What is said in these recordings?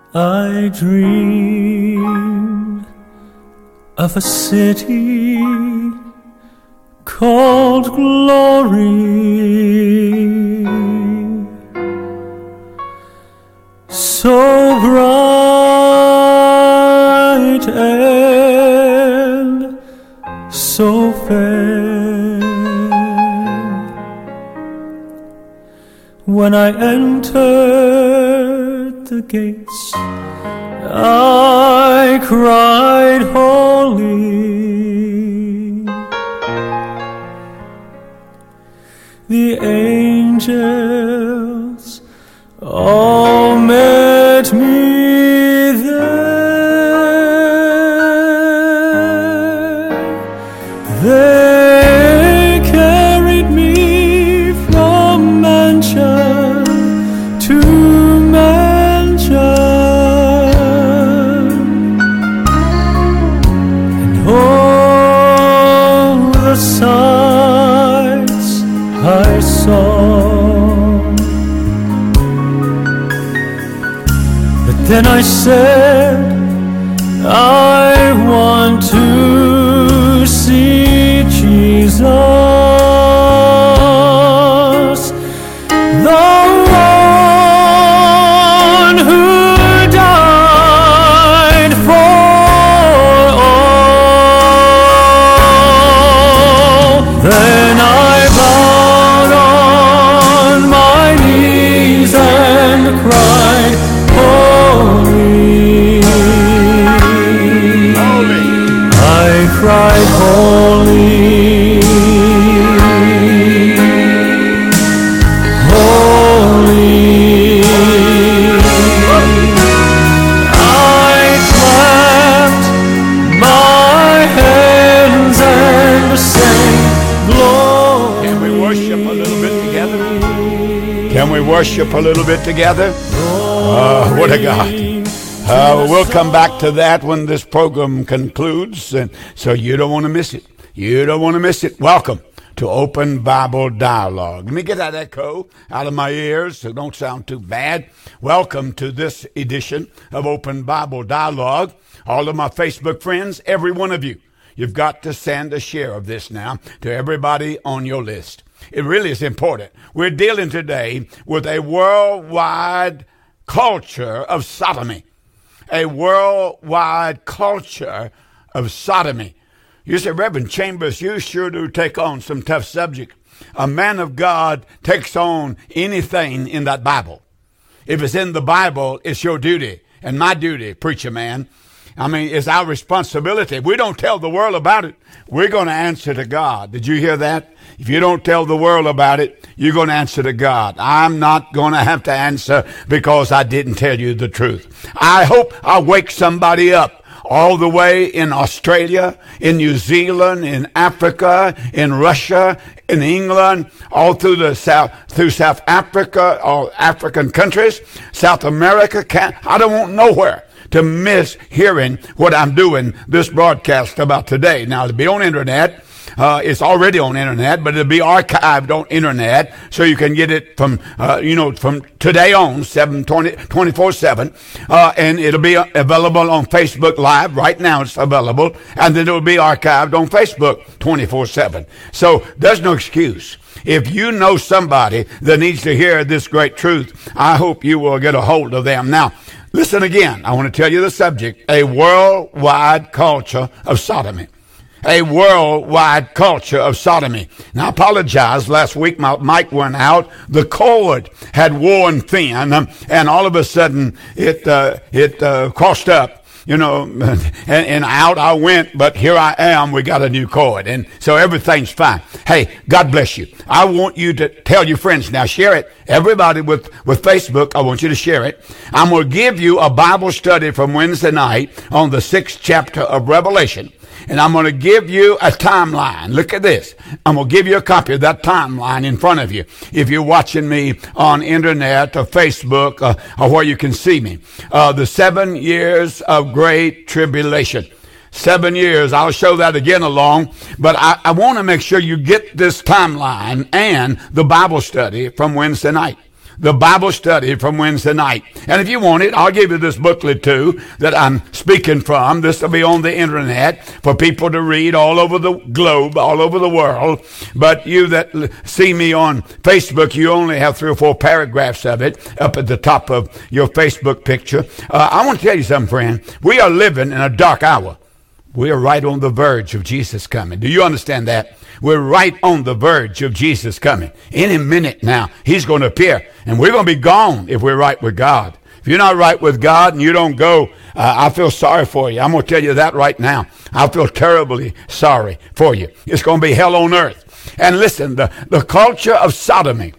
I dreamed of a city called Glory, so bright and so fair. When I entered the gates, I cried, holy. The angels all met me there. They carried me from mansion to mansion, and all the sights I saw. But then I said, I want to see Jesus, the one who died for all. Then I bowed on my knees and cried, holy. I cried, holy, holy. I clapped my hands and sang, glory. Can we worship a little bit together? Can we worship a little bit together? What a God. We'll come back to that when this program concludes, and so you don't want to miss it. You don't want to miss it. Welcome to Open Bible Dialogue. Let me get that echo out of my ears so it don't sound too bad. Welcome to this edition of Open Bible Dialogue. All of my Facebook friends, every one of you, you've got to send a share of this now to everybody on your list. It really is important. We're dealing today with a worldwide culture of sodomy. A worldwide culture of sodomy. You say, Reverend Chambers, you sure do take on some tough subject. A man of God takes on anything in that Bible. If it's in the Bible, it's your duty and my duty, preacher man. I mean, it's our responsibility. If we don't tell the world about it, we're going to answer to God. Did you hear that? If you don't tell the world about it, you're going to answer to God. I'm not going to have to answer because I didn't tell you the truth. I hope I wake somebody up all the way in Australia, in New Zealand, in Africa, in Russia, in England, all through the South Africa, all African countries, South America. I don't want nowhere to miss hearing what I'm doing this broadcast about today. Now, to be on internet, it's already on internet, but it'll be archived on internet, so you can get it from today on, 24/7, and it'll be available on Facebook Live. Right now it's available, and then it'll be archived on Facebook 24/7. So there's no excuse. If you know somebody that needs to hear this great truth, I hope you will get a hold of them. Now, listen again. I want to tell you the subject, a worldwide culture of sodomy. A worldwide culture of sodomy. Now, I apologize. Last week, my mic went out. The cord had worn thin, and all of a sudden, it crossed up, and out I went, but here I am. We got a new cord, and so everything's fine. Hey, God bless you. I want you to tell your friends now. Share it. Everybody with Facebook, I want you to share it. I'm going to give you a Bible study from Wednesday night on the 6th chapter of Revelation. And I'm going to give you a timeline. Look at this. I'm going to give you a copy of that timeline in front of you. If you're watching me on internet or Facebook or where you can see me. The 7 years of great tribulation. 7 years. I'll show that again along. But I want to make sure you get this timeline and the Bible study from Wednesday night. the Bible study from Wednesday night. And if you want it, I'll give you this booklet too that I'm speaking from. This will be on the internet for people to read all over the globe, all over the world. But you that see me on Facebook, you only have 3 or 4 paragraphs of it up at the top of your Facebook picture. I want to tell you something, friend. We are living in a dark hour. We are right on the verge of Jesus coming. Do you understand that? We're right on the verge of Jesus coming. Any minute now, he's going to appear, and we're going to be gone if we're right with God. If you're not right with God and you don't go, I feel sorry for you. I'm going to tell you that right now. I feel terribly sorry for you. It's going to be hell on earth. And listen, the culture of sodomy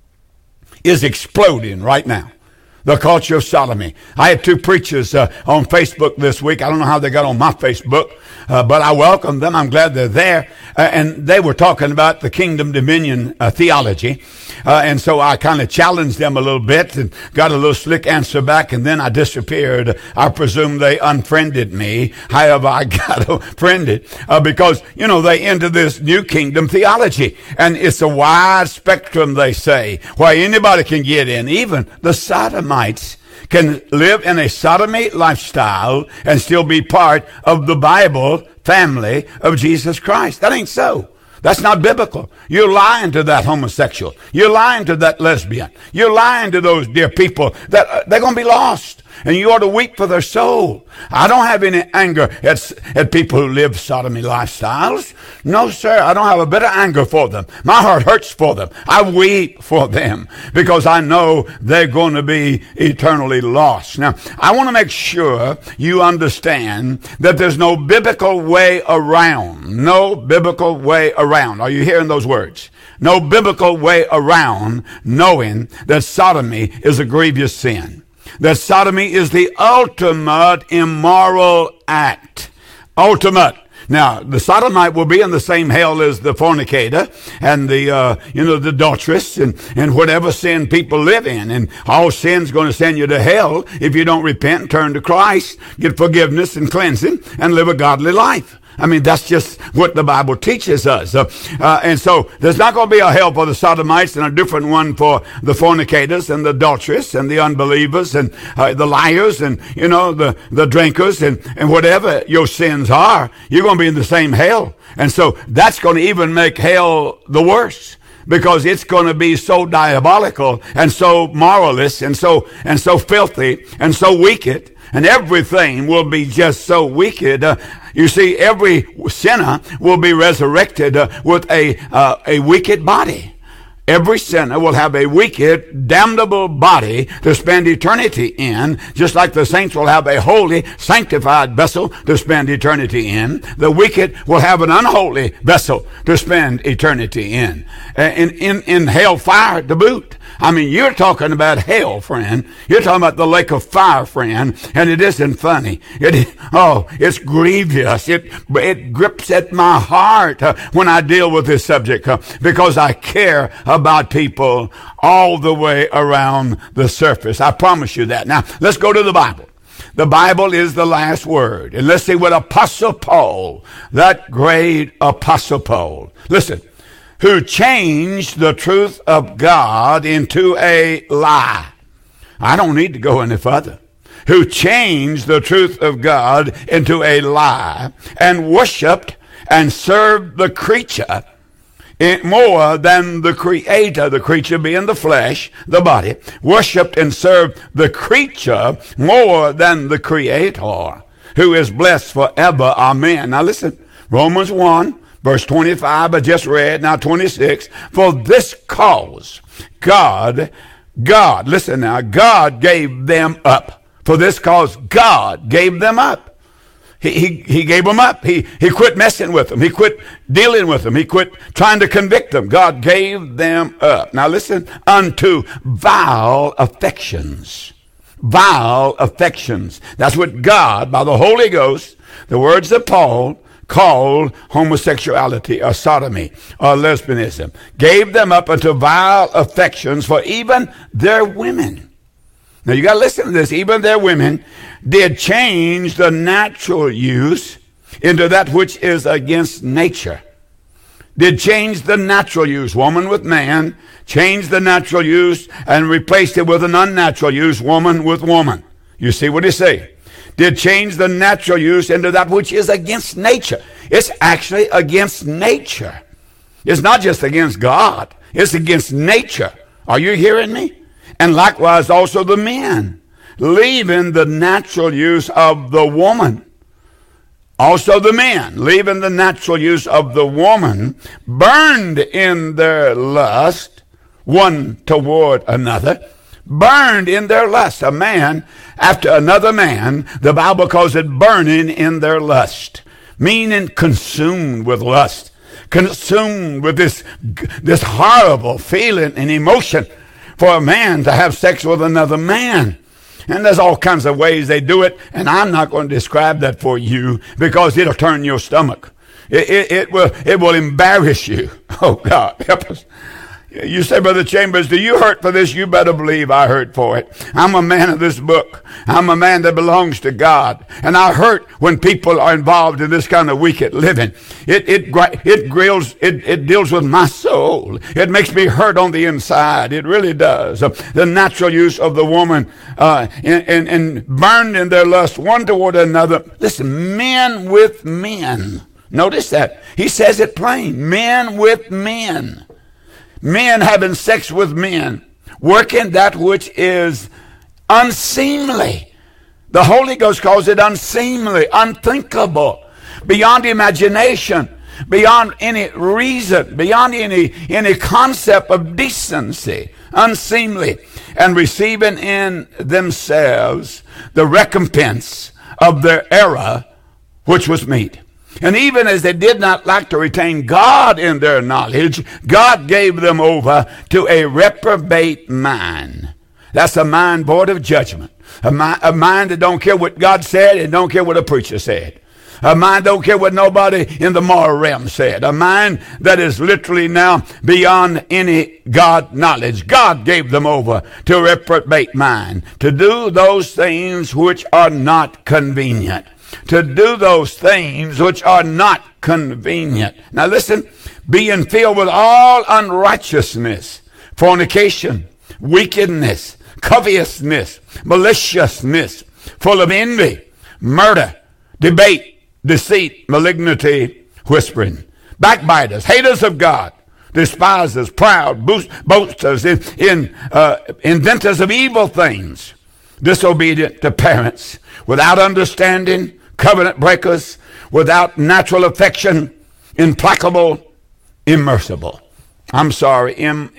is exploding right now. The culture of sodomy. I had 2 preachers on Facebook this week. I don't know how they got on my Facebook, but I welcome them. I'm glad they're there. And they were talking about the kingdom dominion theology. And so I kind of challenged them a little bit and got a little slick answer back, and then I disappeared. I presume they unfriended me. However, I got unfriended because, they into this new kingdom theology. And it's a wide spectrum, they say, where anybody can get in. Even the sodomites can live in a sodomy lifestyle and still be part of the Bible family of Jesus Christ. That ain't so. That's not biblical. You're lying to that homosexual. You're lying to that lesbian. You're lying to those dear people that they're going to be lost. And you ought to weep for their soul. I don't have any anger at people who live sodomy lifestyles. No, sir. I don't have a bit of anger for them. My heart hurts for them. I weep for them because I know they're going to be eternally lost. Now, I want to make sure you understand that there's no biblical way around. No biblical way around. Are you hearing those words? No biblical way around knowing that sodomy is a grievous sin. That sodomy is the ultimate immoral act. Ultimate. Now, the sodomite will be in the same hell as the fornicator and the adulteress and whatever sin people live in. And all sin's going to send you to hell if you don't repent and turn to Christ, get forgiveness and cleansing, and live a godly life. I mean, that's just what the Bible teaches us. And so there's not going to be a hell for the sodomites and a different one for the fornicators and the adulteress and the unbelievers and the liars and, the drinkers and whatever your sins are. You're going to be in the same hell. And so that's going to even make hell the worse, because it's going to be so diabolical and so moralist and so filthy and so wicked. And everything will be just so wicked. You see, every sinner will be resurrected with a wicked body. Every sinner will have a wicked, damnable body to spend eternity in, just like the saints will have a holy, sanctified vessel to spend eternity in. The wicked will have an unholy vessel to spend eternity in hell fire to boot. I mean, you're talking about hell, friend. You're talking about the lake of fire, friend, and it isn't funny. It's grievous. It grips at my heart when I deal with this subject because I care about people all the way around the surface. I promise you that. Now, let's go to the Bible. The Bible is the last word. And let's see what Apostle Paul, that great Apostle Paul, listen, who changed the truth of God into a lie. I don't need to go any further. Who changed the truth of God into a lie and worshiped and served the creature more than the creator, the creature being the flesh, the body, worshiped and served the creature more than the creator, who is blessed forever. Amen. Now listen, Romans 1, verse 25, I just read, now 26. For this cause, God, listen now, God gave them up. For this cause, God gave them up. He gave them up. He quit messing with them. He quit dealing with them. He quit trying to convict them. God gave them up. Now listen, unto vile affections. Vile affections. That's what God, by the Holy Ghost, the words of Paul, called homosexuality or sodomy or lesbianism. Gave them up unto vile affections, for even their women. Now you got to listen to this. Even their women did change the natural use into that which is against nature. Did change the natural use. Woman with man changed the natural use and replaced it with an unnatural use, woman with woman. You see what he's saying? Did change the natural use into that which is against nature. It's actually against nature. It's not just against God. It's against nature. Are you hearing me? And likewise also the men, leaving the natural use of the woman. Also the men, leaving the natural use of the woman, burned in their lust, one toward another, burned in their lust. A man after another man, the Bible calls it burning in their lust, meaning consumed with lust, consumed with this horrible feeling and emotion for a man to have sex with another man. And there's all kinds of ways they do it, and I'm not going to describe that for you because it'll turn your stomach. It will embarrass you. Oh, God, help us. You say, Brother Chambers, do you hurt for this? You better believe I hurt for it. I'm a man of this book. I'm a man that belongs to God. And I hurt when people are involved in this kind of wicked living. It deals with my soul. It makes me hurt on the inside. It really does. The natural use of the woman and burned in their lust one toward another. Listen, men with men. Notice that. He says it plain. Men with men. Men having sex with men, working that which is unseemly. The Holy Ghost calls it unseemly, unthinkable, beyond imagination, beyond any reason, beyond any concept of decency, unseemly, and receiving in themselves the recompense of their error, which was meat. And even as they did not like to retain God in their knowledge, God gave them over to a reprobate mind. That's a mind void of judgment. A mind that don't care what God said and don't care what a preacher said. A mind don't care what nobody in the moral realm said. A mind that is literally now beyond any God knowledge. God gave them over to a reprobate mind to do those things which are not convenient. To do those things which are not convenient. Now listen, being filled with all unrighteousness, fornication, wickedness, covetousness, maliciousness, full of envy, murder, debate, deceit, malignity, whispering, backbiters, haters of God, despisers, proud, boasters, inventors of evil things, disobedient to parents, without understanding, covenant breakers, without natural affection, implacable, immersible. I'm sorry,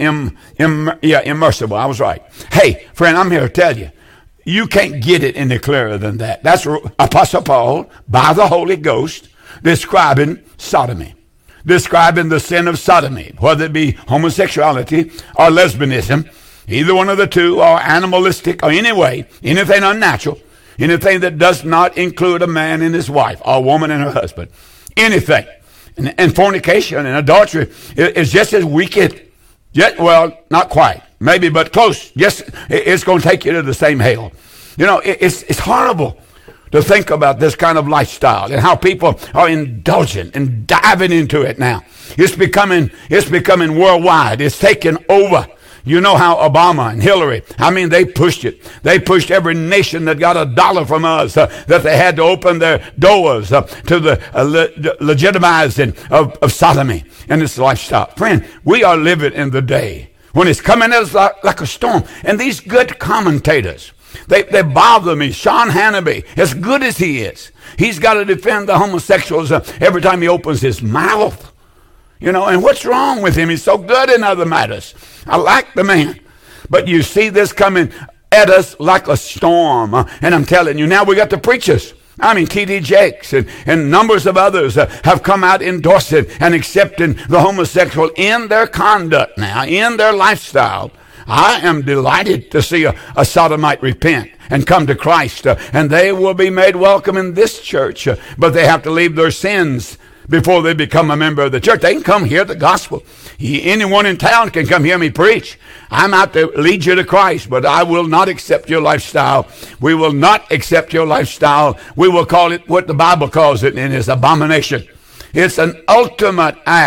immersible. I was right. Hey, friend, I'm here to tell you, you can't get it any clearer than that. That's Apostle Paul, by the Holy Ghost, describing sodomy, describing the sin of sodomy, whether it be homosexuality or lesbianism, either one of the two, or animalistic, or any way, anything unnatural, anything that does not include a man and his wife, or a woman and her husband, anything. And fornication and adultery is just as wicked. Yet, well, not quite, maybe, but close. Yes, it's going to take you to the same hell. You know, it's horrible to think about this kind of lifestyle and how people are indulgent and diving into it now. It's becoming worldwide. It's taken over. You know how Obama and Hillary, I mean, they pushed it. They pushed every nation that got $1 from us, that they had to open their doors to the legitimizing of sodomy and this lifestyle. Friend, we are living in the day when it's coming at us like a storm. And these good commentators, they bother me. Sean Hannity, as good as he is, he's got to defend the homosexuals every time he opens his mouth. You know, and what's wrong with him? He's so good in other matters. I like the man. But you see this coming at us like a storm. And I'm telling you, now we got the preachers. I mean, T.D. Jakes and numbers of others have come out endorsing and accepting the homosexual in their conduct now, in their lifestyle. I am delighted to see a sodomite repent and come to Christ. And they will be made welcome in this church. But they have to leave their sins before they become a member of the church. They can come hear the gospel. Anyone in town can come hear me preach. I'm out to lead you to Christ, but I will not accept your lifestyle. We will not accept your lifestyle. We will call it what the Bible calls it, and it's abomination. It's an ultimate act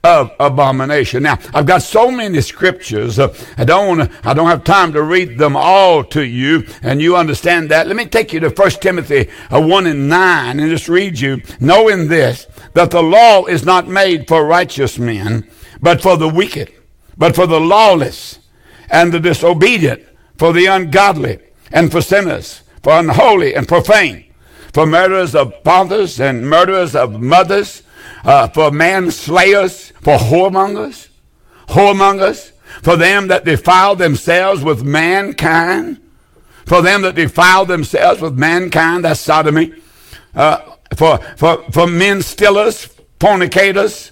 of abomination. Now, I've got so many scriptures. I don't have time to read them all to you, and you understand that. Let me take you to 1 Timothy 1:9 and just read you, knowing this, that the law is not made for righteous men, but for the wicked, but for the lawless and the disobedient, for the ungodly and for sinners, for unholy and profane, for murderers of fathers and murderers of mothers, for manslayers, for whoremongers, for them that defile themselves with mankind, for them that defile themselves with mankind, that's sodomy, for men stealers, fornicators,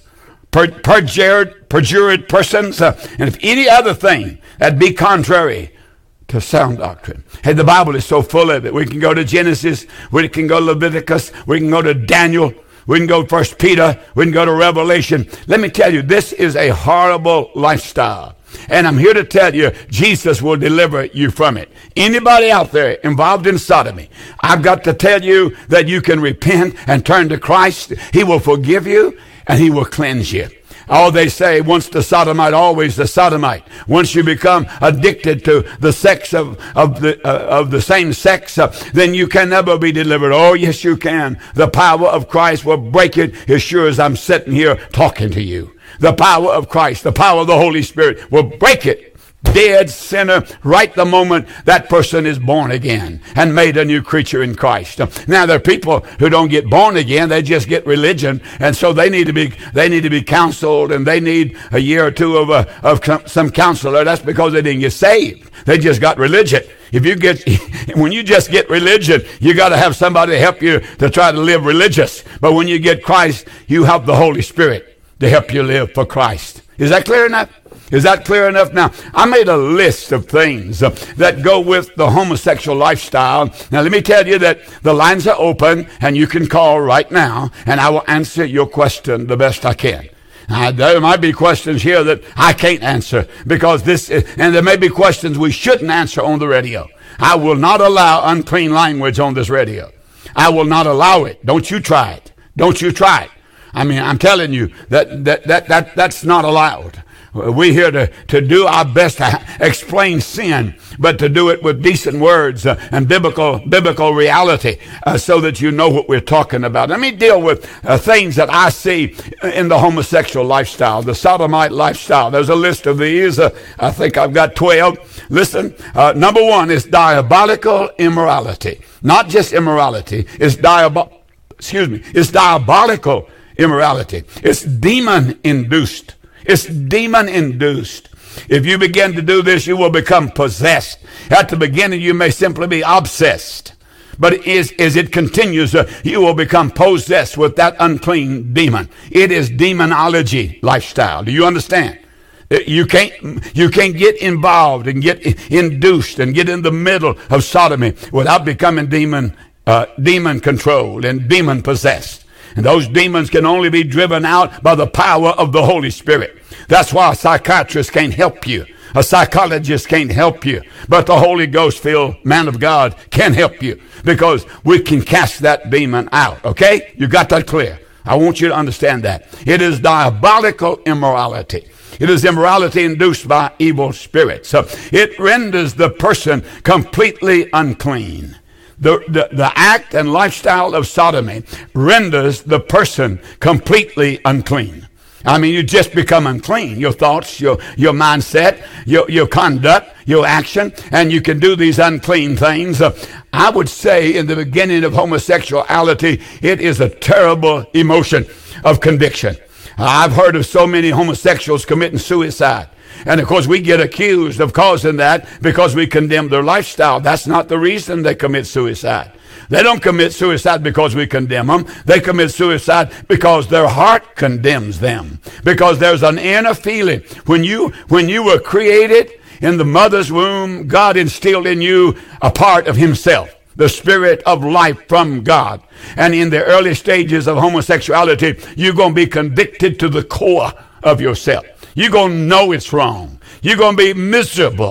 perjured persons, and if any other thing that be contrary to sound doctrine. Hey, the Bible is so full of it. We can go to Genesis, we can go to Leviticus, we can go to Daniel, we can go to 1 Peter, we can go to Revelation. Let me tell you, this is a horrible lifestyle. And I'm here to tell you, Jesus will deliver you from it. Anybody out there involved in sodomy, I've got to tell you that you can repent and turn to Christ. He will forgive you and he will cleanse you. Oh, they say once the sodomite, always the sodomite. Once you become addicted to the sex of the same sex, then you can never be delivered. Oh, yes, you can. The power of Christ will break it as sure as I'm sitting here talking to you. The power of Christ, the power of the Holy Spirit will break it. Dead sinner, right the moment that person is born again and made a new creature in Christ. Now there are people who don't get born again; they just get religion, and so they need to be counseled, and they need a year or two of some counselor. That's because they didn't get saved; they just got religion. When you just get religion, you got to have somebody to help you to try to live religious. But when you get Christ, you have the Holy Spirit to help you live for Christ. Is that clear enough? Is that clear enough? Now, I made a list of things that go with the homosexual lifestyle. Now, let me tell you that the lines are open, and you can call right now, and I will answer your question the best I can. Now, there might be questions here that I can't answer, and there may be questions we shouldn't answer on the radio. I will not allow unclean language on this radio. I will not allow it. Don't you try it. Don't you try it. I mean, I'm telling you that's not allowed. We're here to do our best to explain sin, but to do it with decent words and biblical reality, so that you know what we're talking about. Let me deal with things that I see in the homosexual lifestyle, the sodomite lifestyle. There's a list of these. I think I've got 12. Listen, number one is diabolical immorality. Not just immorality, it's diabolical immorality. It's demon-induced. It's demon-induced. If you begin to do this, you will become possessed. At the beginning, you may simply be obsessed. But as it continues, you will become possessed with that unclean demon. It is demonology lifestyle. Do you understand? You can't get involved and get induced and get in the middle of sodomy without becoming demon controlled and demon possessed. And those demons can only be driven out by the power of the Holy Spirit. That's why a psychiatrist can't help you. A psychologist can't help you. But the Holy Ghost-filled man of God can help you, because we can cast that demon out. Okay? You got that clear? I want you to understand that. It is diabolical immorality. It is immorality induced by evil spirits. So it renders the person completely unclean. The act and lifestyle of sodomy renders the person completely unclean. I mean, you just become unclean. Your thoughts, your mindset, your conduct, your action, and you can do these unclean things. I would say in the beginning of homosexuality, it is a terrible emotion of conviction. I've heard of so many homosexuals committing suicide. And of course, we get accused of causing that because we condemn their lifestyle. That's not the reason they commit suicide. They don't commit suicide because we condemn them. They commit suicide because their heart condemns them. Because there's an inner feeling. When you were created in the mother's womb, God instilled in you a part of himself, the spirit of life from God. And in the early stages of homosexuality, you're going to be convicted to the core of yourself. You're going to know it's wrong. You're going to be miserable.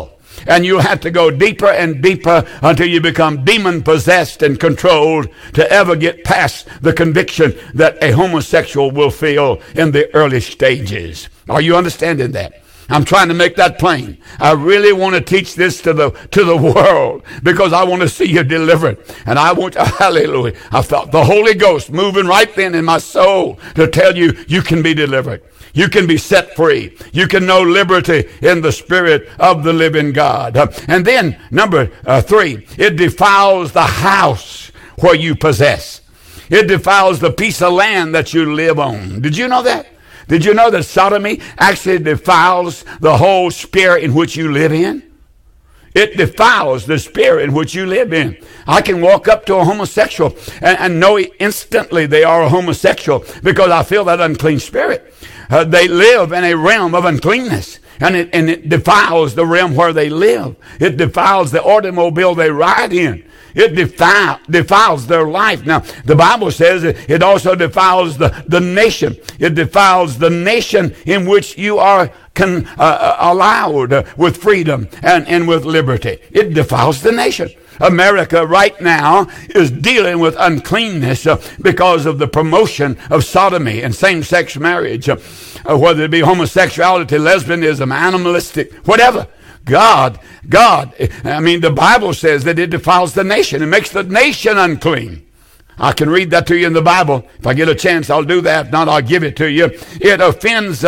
And you'll have to go deeper and deeper until you become demon-possessed and controlled to ever get past the conviction that a homosexual will feel in the early stages. Are you understanding that? I'm trying to make that plain. I really want to teach this to the world because I want to see you delivered. And I want, hallelujah, I felt the Holy Ghost moving right then in my soul to tell you, you can be delivered. You can be set free. You can know liberty in the Spirit of the living God. And then, number 3, it defiles the house where you possess. It defiles the piece of land that you live on. Did you know that? Did you know that sodomy actually defiles the whole sphere in which you live in? It defiles the sphere in which you live in. I can walk up to a homosexual and know instantly they are a homosexual because I feel that unclean spirit. They live in a realm of uncleanness. And it defiles the realm where they live. It defiles the automobile they ride in. It defiles their life. Now, the Bible says it also defiles the nation. It defiles the nation in which you are allowed with freedom and with liberty. It defiles the nation. America right now is dealing with uncleanness because of the promotion of sodomy and same-sex marriage, whether it be homosexuality, lesbianism, animalistic, whatever. God, the Bible says that it defiles the nation. It makes the nation unclean. I can read that to you in the Bible. If I get a chance, I'll do that. If not, I'll give it to you. It offends,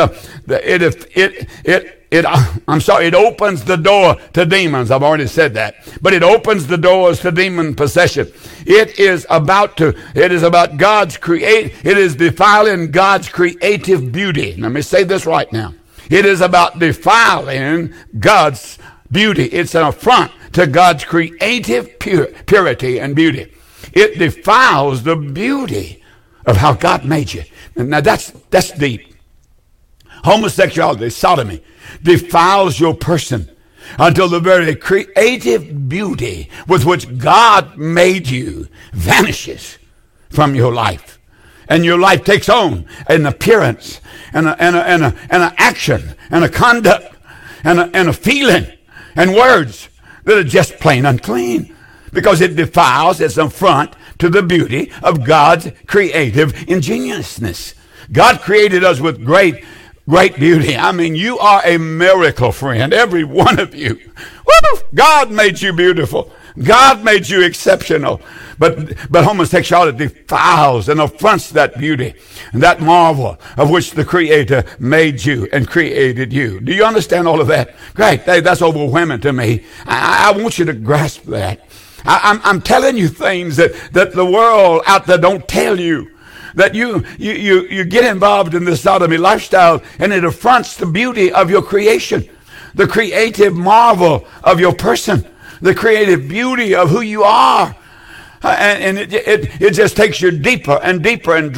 it opens the door to demons. I've already said that. But it opens the doors to demon possession. It is about God's it is defiling God's creative beauty. Let me say this right now. It is about defiling God's beauty. It's an affront to God's creative purity and beauty. It defiles the beauty of how God made you. Now that's deep. Homosexuality, sodomy, defiles your person until the very creative beauty with which God made you vanishes from your life. And your life takes on an appearance and an action and a conduct and a feeling and words that are just plain unclean because it defiles, it's an affront to the beauty of God's creative ingenuousness. God created us with great beauty. I mean, you are a miracle, friend, every one of you. Woo! God made you beautiful. God made you exceptional. But homosexuality defiles and affronts that beauty and that marvel of which the Creator made you and created you. Do you understand all of that? Great. Hey, that's overwhelming to me. I want you to grasp that. I'm telling you things that the world out there don't tell you. That you get involved in the sodomy lifestyle and it affronts the beauty of your creation, the creative marvel of your person, the creative beauty of who you are. And it just takes you deeper and deeper and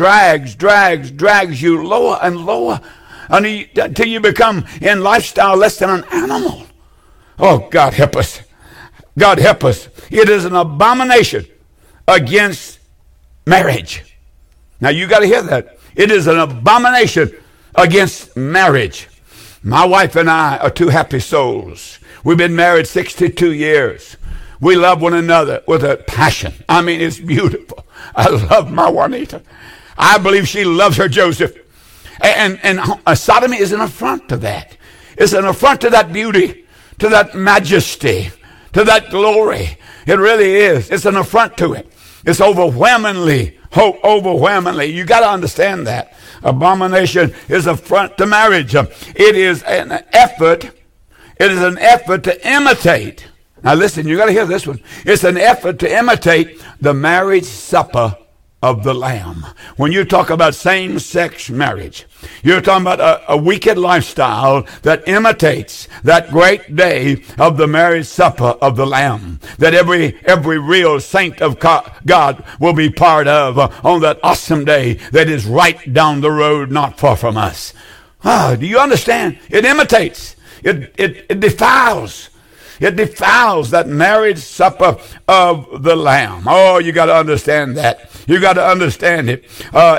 drags you lower and lower until you become in lifestyle less than an animal. Oh, God help us. God help us. It is an abomination against marriage. Now you got to hear that. It is an abomination against marriage. My wife and I are two happy souls. We've been married 62 years. We love one another with a passion. I mean, it's beautiful. I love my Juanita. I believe she loves her Joseph. And sodomy is an affront to that. It's an affront to that beauty, to that majesty, to that glory. It really is. It's an affront to it. It's overwhelmingly. You got to understand that. Abomination is an affront to marriage. It is an effort to imitate. Now listen, you got to hear this one. It's an effort to imitate the marriage supper of the Lamb. When you talk about same-sex marriage, you're talking about a wicked lifestyle that imitates that great day of the marriage supper of the Lamb that every real saint of God will be part of on that awesome day that is right down the road, not far from us. Do you understand? It imitates. It defiles. It defiles that marriage supper of the Lamb. Oh, you got to understand that. You got to understand it.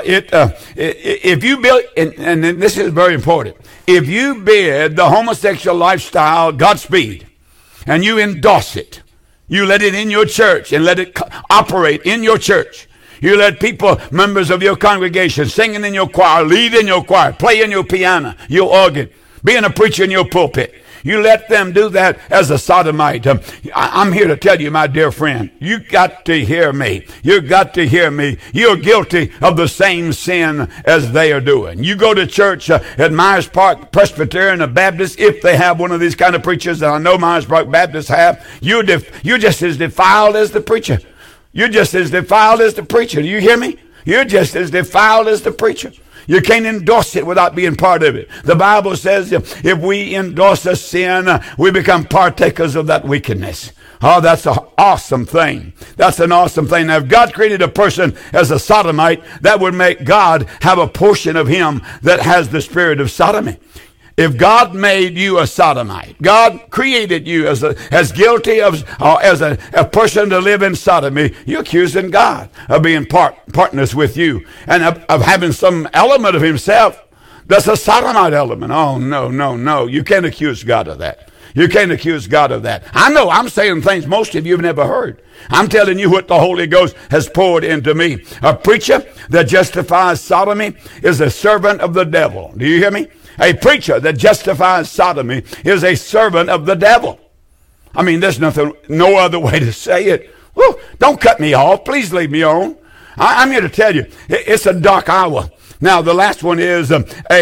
If you build, and this is very important, if you bid the homosexual lifestyle Godspeed, and you endorse it. You let it in your church and let it operate in your church. You let people, members of your congregation, singing in your choir, lead in your choir, play in your piano, your organ, being a preacher in your pulpit. You let them do that as a sodomite. I'm here to tell you, my dear friend, you got to hear me. You got to hear me. You're guilty of the same sin as they are doing. You go to church at Myers Park Presbyterian or Baptist, if they have one of these kind of preachers, and I know Myers Park Baptists have, you're just as defiled as the preacher. You're just as defiled as the preacher. Do you hear me? You're just as defiled as the preacher. You can't endorse it without being part of it. The Bible says if we endorse a sin, we become partakers of that wickedness. Oh, that's an awesome thing. That's an awesome thing. Now, if God created a person as a sodomite, that would make God have a portion of him that has the spirit of sodomy. If God made you a sodomite, God created you as guilty of as a person to live in sodomy, you're accusing God of being partners with you and of having some element of himself that's a sodomite element. Oh, no. You can't accuse God of that. You can't accuse God of that. I know I'm saying things most of you have never heard. I'm telling you what the Holy Ghost has poured into me. A preacher that justifies sodomy is a servant of the devil. Do you hear me? A preacher that justifies sodomy is a servant of the devil. I mean, there's no other way to say it. Woo, don't cut me off. Please leave me on. I'm here to tell you, it's a dark hour. Now, the last one is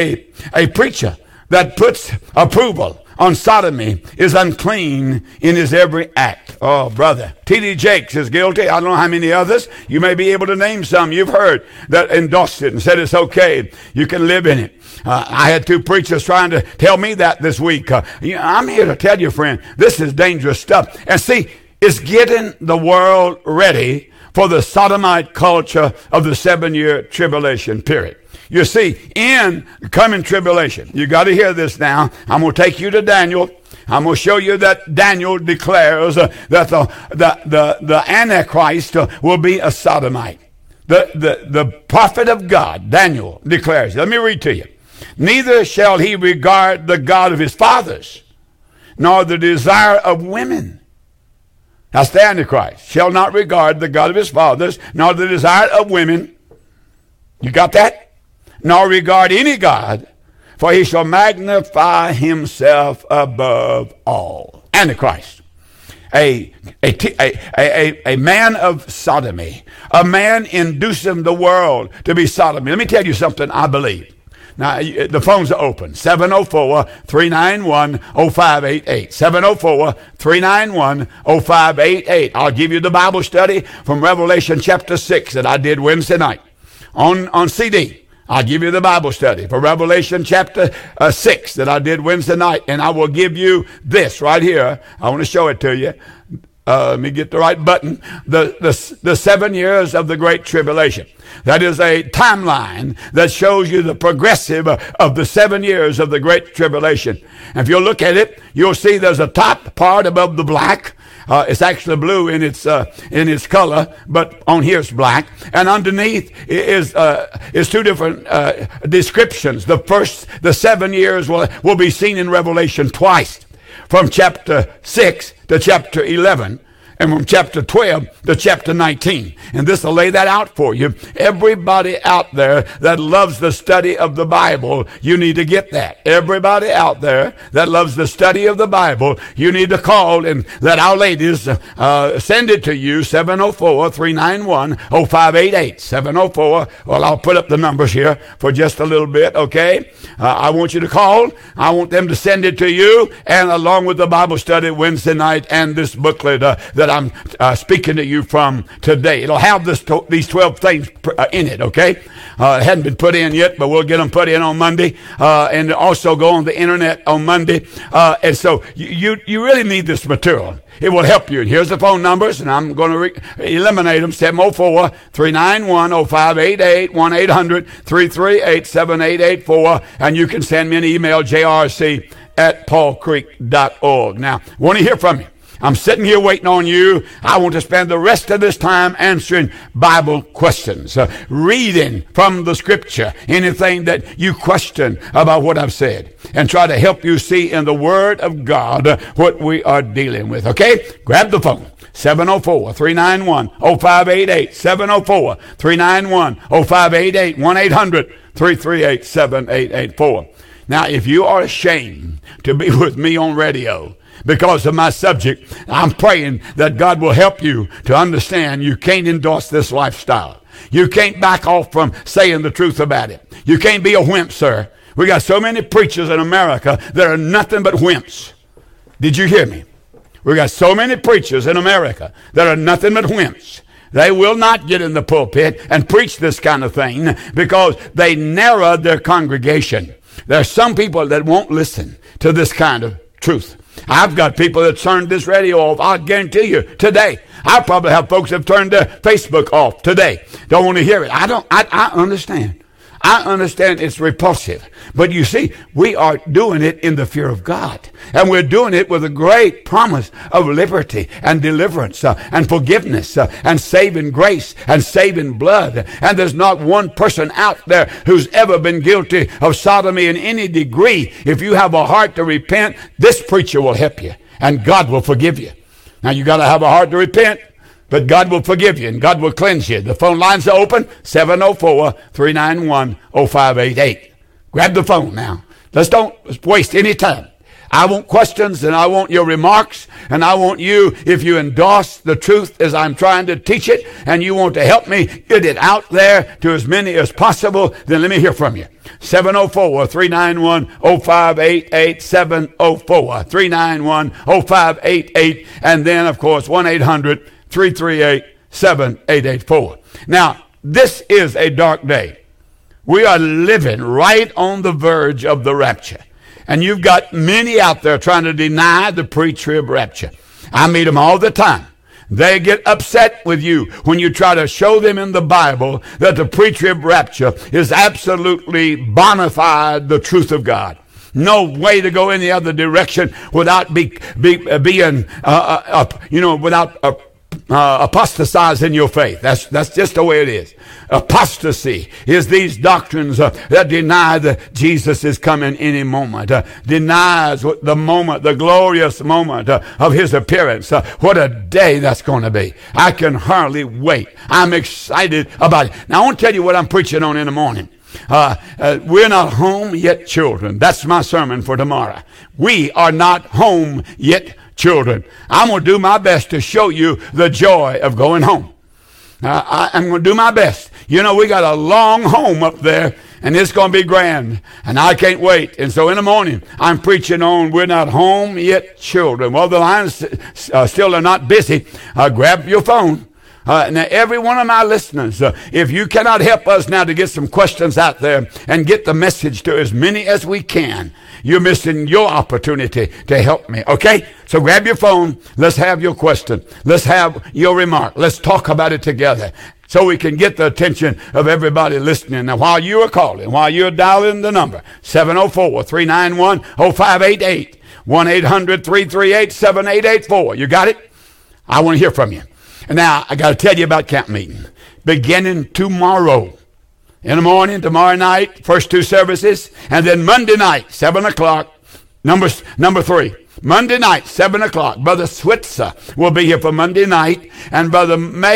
a preacher that puts approval on sodomy is unclean in his every act. Oh, brother. T.D. Jakes is guilty. I don't know how many others. You may be able to name some you've heard that endorsed it and said it's okay. You can live in it. I had two preachers trying to tell me that this week. I'm here to tell you, friend, this is dangerous stuff. And see, it's getting the world ready for the sodomite culture of the 7-year tribulation period. You see, in the coming tribulation, you got to hear this now. I'm going to take you to Daniel. I'm going to show you that Daniel declares that the Antichrist will be a sodomite. The prophet of God, Daniel, declares. Let me read to you. Neither shall he regard the God of his fathers, nor the desire of women. That's the Antichrist. Shall not regard the God of his fathers, nor the desire of women. You got that? Nor regard any God, for he shall magnify himself above all. Antichrist. A man of sodomy. A man inducing the world to be sodomy. Let me tell you something I believe. Now, the phones are open. 704-391-0588. 704-391-0588. I'll give you the Bible study from Revelation chapter 6 that I did Wednesday night on CD. I'll give you the Bible study for Revelation chapter 6 that I did Wednesday night. And I will give you this right here. I want to show it to you. Let me get the right button. The 7 years of the Great Tribulation. That is a timeline that shows you the progressive of the 7 years of the Great Tribulation. And if you'll look at it, you'll see there's a top part above the black. It's actually blue in its color, but on here it's black. And underneath is two different descriptions. The 7 years will be seen in Revelation twice, from chapter 6 to chapter 11. And from chapter 12 to chapter 19. And this will lay that out for you. Everybody out there that loves the study of the Bible, you need to get that. Everybody out there that loves the study of the Bible, you need to call and let our ladies send it to you, 704-391-0588. 704, well, I'll put up the numbers here for just a little bit, okay? I want you to call. I want them to send it to you, and along with the Bible study Wednesday night and this booklet that I'm speaking to you from today. It'll have these 12 things in it, okay? It hadn't been put in yet, but we'll get them put in on Monday, and also go on the internet on Monday. And so you really need this material. It will help you. And here's the phone numbers, and I'm going to eliminate them. 704-391-0588, 1-800-338-7884, and you can send me an email, jrc@paulcreek.org. Now, I want to hear from you. I'm sitting here waiting on you. I want to spend the rest of this time answering Bible questions, reading from the scripture anything that you question about what I've said, and try to help you see in the Word of God what we are dealing with. Okay? Grab the phone. 704-391-0588. 704-391-0588. 1-800-338-7884. Now, if you are ashamed to be with me on radio because of my subject, I'm praying that God will help you to understand you can't endorse this lifestyle. You can't back off from saying the truth about it. You can't be a wimp, sir. We got so many preachers in America that are nothing but wimps. Did you hear me? We got so many preachers in America that are nothing but wimps. They will not get in the pulpit and preach this kind of thing because they narrowed their congregation. There are some people that won't listen to this kind of truth. I've got people that turned this radio off. I'll guarantee you today. I probably have folks that have turned their Facebook off today. Don't want to hear it. I understand. I understand it's repulsive. But you see, we are doing it in the fear of God. And we're doing it with a great promise of liberty and deliverance and forgiveness and saving grace and saving blood. And there's not one person out there who's ever been guilty of sodomy in any degree. If you have a heart to repent, this preacher will help you and God will forgive you. Now, you got to have a heart to repent. But God will forgive you and God will cleanse you. The phone lines are open, 704-391-0588. Grab the phone now. Let's don't waste any time. I want questions and I want your remarks, and I want you, if you endorse the truth as I'm trying to teach it and you want to help me get it out there to as many as possible, then let me hear from you. 704-391-0588, 704-391-0588, and then, of course, 1-800-338-7884. Now, this is a dark day. We are living right on the verge of the rapture. And you've got many out there trying to deny the pre-trib rapture. I meet them all the time. They get upset with you when you try to show them in the Bible that the pre-trib rapture is absolutely bona fide the truth of God. No way to go any other direction without being apostatizing your faith. That's just the way it is. Apostasy is these doctrines that deny that Jesus is coming any moment, denies the moment, the glorious moment of his appearance. What a day that's going to be. I can hardly wait. I'm excited about it. Now I want to tell you what I'm preaching on in the morning. We're not home yet, children. That's my sermon for tomorrow. We are not home yet, children. I'm going to do my best to show you the joy of going home. I'm going to do my best. You know, we got a long home up there, and it's going to be grand, and I can't wait. And so in the morning, I'm preaching on we're not home yet, children. Well, the lines still are not busy. Grab your phone. Now, every one of my listeners, if you cannot help us now to get some questions out there and get the message to as many as we can, you're missing your opportunity to help me, okay? So grab your phone. Let's have your question. Let's have your remark. Let's talk about it together so we can get the attention of everybody listening. Now, while you are calling, while you're dialing the number, 704-391-0588, 1-800-338-7884. You got it? I want to hear from you. Now, I got to tell you about camp meeting. Beginning tomorrow. In the morning, tomorrow night, first two services. And then Monday night, 7 o'clock, number 3. Monday night, 7 o'clock. Brother Switzer will be here for Monday night. And Brother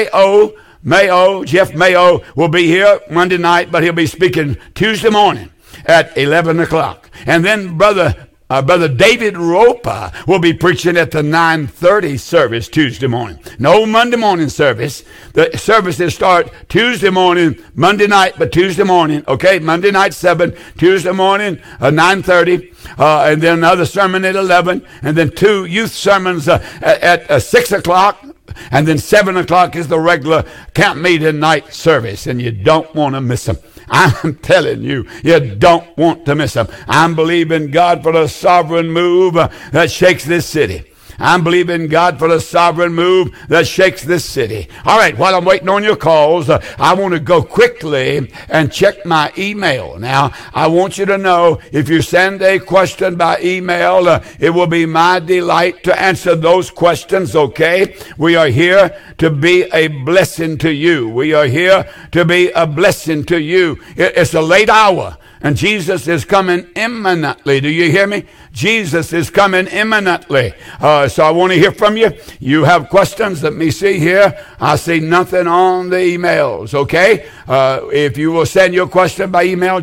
Jeff Mayo will be here Monday night, but he'll be speaking Tuesday morning at 11 o'clock. And then Brother David Roper will be preaching at the 9:30 service Tuesday morning. No Monday morning service. The services start Tuesday morning, Monday night, but Tuesday morning. Okay, Monday night 7, Tuesday morning 9:30, and then another sermon at 11, and then 2 youth sermons at 6 o'clock. And then 7 o'clock is the regular camp meeting night service, and you don't want to miss them. I'm telling you, you don't want to miss them. I'm believing God for a sovereign move that shakes this city. I'm believing God for a sovereign move that shakes this city. All right, while I'm waiting on your calls, I want to go quickly and check my email. Now, I want you to know if you send a question by email, it will be my delight to answer those questions, okay? We are here to be a blessing to you. We are here to be a blessing to you. It's a late hour. And Jesus is coming imminently. Do you hear me? Jesus is coming imminently. So I want to hear from you. You have questions. Let me see here. I see nothing on the emails, okay? If you will send your question by email,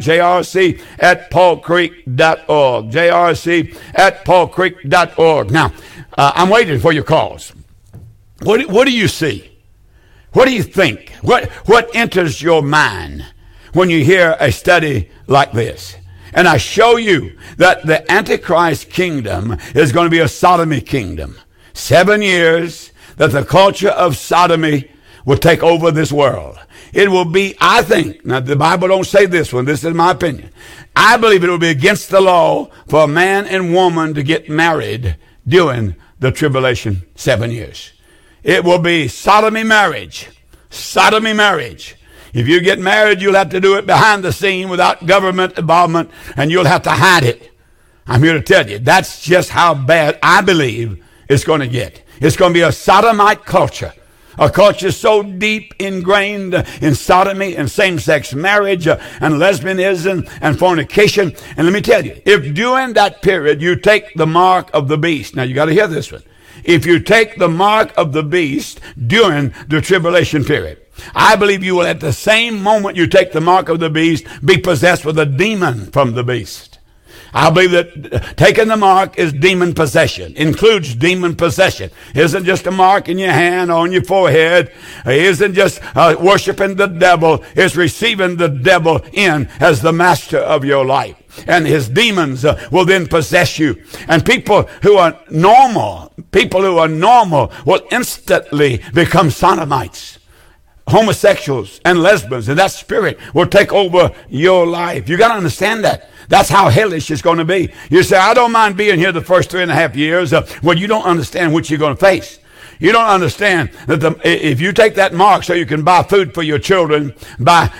jrc@paulcreek.org. jrc@paulcreek.org. Now, I'm waiting for your calls. What do you see? What do you think? What enters your mind when you hear a study like this? And I show you that the Antichrist kingdom is going to be a sodomy kingdom. 7 years that the culture of sodomy will take over this world. It will be, I think, now the Bible don't say this one, this is my opinion. I believe it will be against the law for a man and woman to get married during the tribulation 7 years. It will be sodomy marriage. Sodomy marriage. If you get married, you'll have to do it behind the scene without government involvement, and you'll have to hide it. I'm here to tell you, that's just how bad I believe it's going to get. It's going to be a sodomite culture. A culture so deep ingrained in sodomy and same-sex marriage and lesbianism and fornication. And let me tell you, if during that period you take the mark of the beast, now you got to hear this one. If you take the mark of the beast during the tribulation period, I believe you will, at the same moment you take the mark of the beast, be possessed with a demon from the beast. I believe that taking the mark is demon possession, includes demon possession. It isn't just a mark in your hand or on your forehead. It isn't just worshiping the devil. It's receiving the devil in as the master of your life. And his demons will then possess you. And people who are normal will instantly become sodomites. Homosexuals and lesbians, and that spirit will take over your life. You got to understand that. That's how hellish it's going to be. You say, I don't mind being here the first 3.5 years. Well, you don't understand what you're going to face. You don't understand that if you take that mark so you can buy food for your children, buy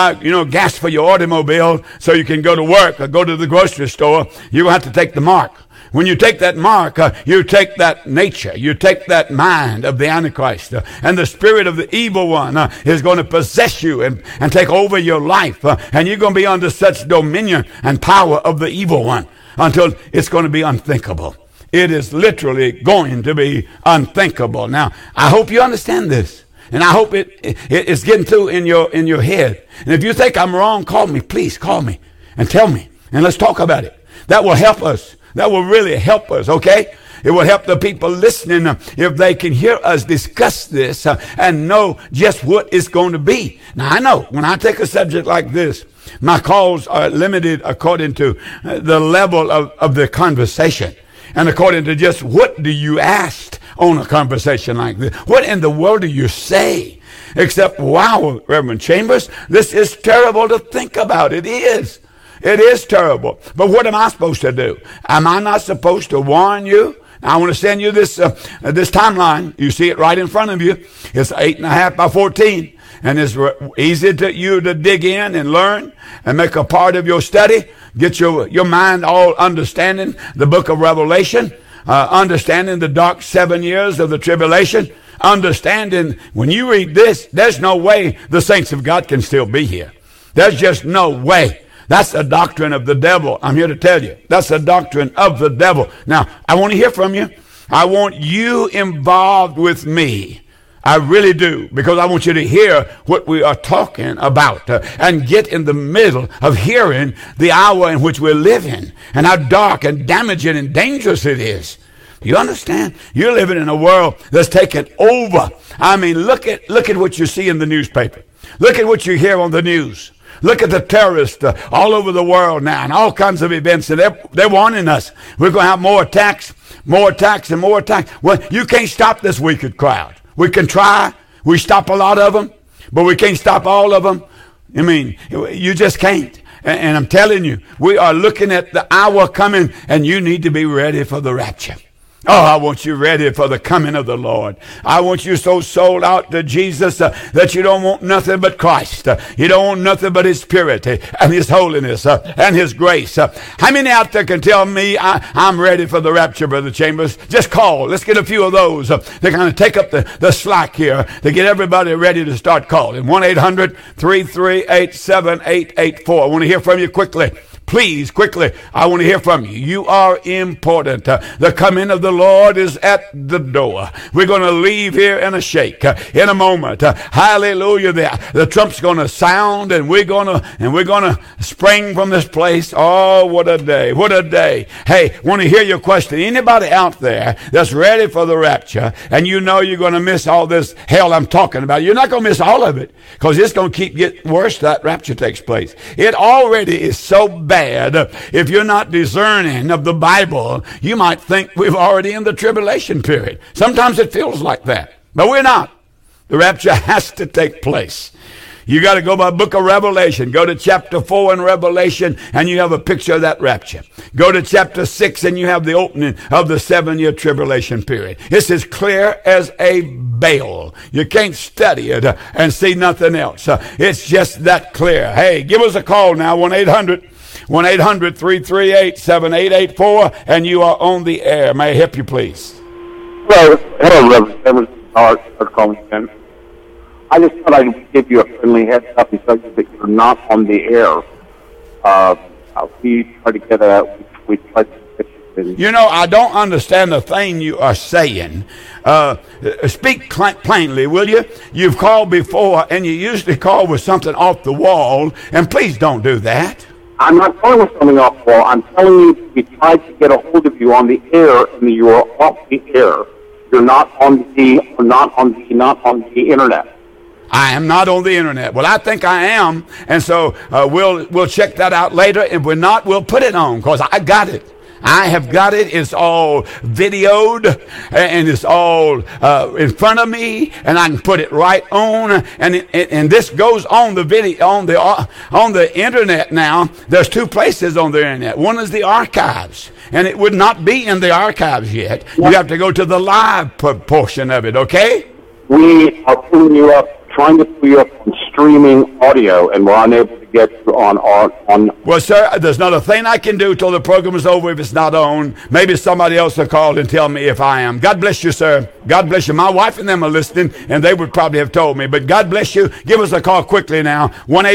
gas for your automobile so you can go to work or go to the grocery store, you're going to have to take the mark. When you take that mark, you take that nature, you take that mind of the Antichrist, and the spirit of the evil one is going to possess you and take over your life, and you're going to be under such dominion and power of the evil one until it's going to be unthinkable. It is literally going to be unthinkable. Now, I hope you understand this, and I hope it's getting through in your head. And if you think I'm wrong, call me, please call me and tell me, and let's talk about it. That will help us. That will really help us, okay? It will help the people listening if they can hear us discuss this and know just what it's going to be. Now, I know when I take a subject like this, my calls are limited according to the level of the conversation and according to just what do you ask on a conversation like this. What in the world do you say? Except, wow, Reverend Chambers, this is terrible to think about. It is. It is terrible. But what am I supposed to do? Am I not supposed to warn you? I want to send you this timeline. You see it right in front of you. It's 8.5 by 14. And it's easy to you to dig in and learn and make a part of your study. Get your mind all understanding the book of Revelation. Understanding the dark 7 years of the tribulation. Understanding when you read this, there's no way the saints of God can still be here. There's just no way. That's a doctrine of the devil. I'm here to tell you. That's a doctrine of the devil. Now, I want to hear from you. I want you involved with me. I really do, because I want you to hear what we are talking about and get in the middle of hearing the hour in which we're living and how dark and damaging and dangerous it is. You understand? You're living in a world that's taken over. I mean, look at what you see in the newspaper. Look at what you hear on the news. Look at the terrorists all over the world now and all kinds of events. And they're warning us. We're going to have more attacks, and more attacks. Well, you can't stop this wicked crowd. We can try. We stop a lot of them, but we can't stop all of them. I mean, you just can't. And I'm telling you, we are looking at the hour coming, and you need to be ready for the rapture. Oh, I want you ready for the coming of the Lord. I want you so sold out to Jesus that you don't want nothing but Christ. You don't want nothing but His purity and His holiness and His grace. How many out there can tell me I'm ready for the rapture, Brother Chambers? Just call. Let's get a few of those to kind of take up the slack here to get everybody ready to start calling. 1-800-338-7884. I want to hear from you quickly. Please, quickly, I want to hear from you. You are important. The coming of the Lord is at the door. We're going to leave here in a shake, in a moment. Hallelujah. The trump's going to sound, and we're going to spring from this place. Oh, what a day. What a day. Hey, want to hear your question. Anybody out there that's ready for the rapture, and you know you're going to miss all this hell I'm talking about? You're not going to miss all of it, because it's going to keep getting worse. That rapture takes place. It already is so bad. If you're not discerning of the Bible, you might think we're already in the tribulation period. Sometimes it feels like that, but we're not. The rapture has to take place. You got to go by book of Revelation. Go to chapter 4 in Revelation, and you have a picture of that rapture. Go to chapter 6, and you have the opening of the 7-year tribulation period. It's as clear as a bell. You can't study it and see nothing else. It's just that clear. Hey, give us a call now, 1-800-338-7884, and you are on the air. May I help you, please? Hello, Reverend Art calling again. I just thought I'd give you a friendly heads up and tell you that you're not on the air. We try to get we try to get you. You know, I don't understand the thing you are saying. Speak plainly, will you? You've called before, and you usually call with something off the wall, and please don't do that. I'm not calling with something off the wall. I'm telling you we tried to get a hold of you on the air, and you are off the air. You're not on the internet. I am not on the internet. Well, I think I am, and so we'll check that out later. If we're not, we'll put it on, because I got it. I have got it. It's all videoed, and it's all in front of me, and I can put it right on. And this goes on the video on the internet now. There's two places on the internet. One is the archives, and it would not be in the archives yet. You have to go to the live portion of it. Okay? We are trying to pull you up on streaming audio, and we're unable to get you on. Well, sir, there's not a thing I can do till the program is over if it's not on. Maybe somebody else will call and tell me if I am. God bless you, sir. God bless you. My wife and them are listening, and they would probably have told me. But God bless you. Give us a call quickly now.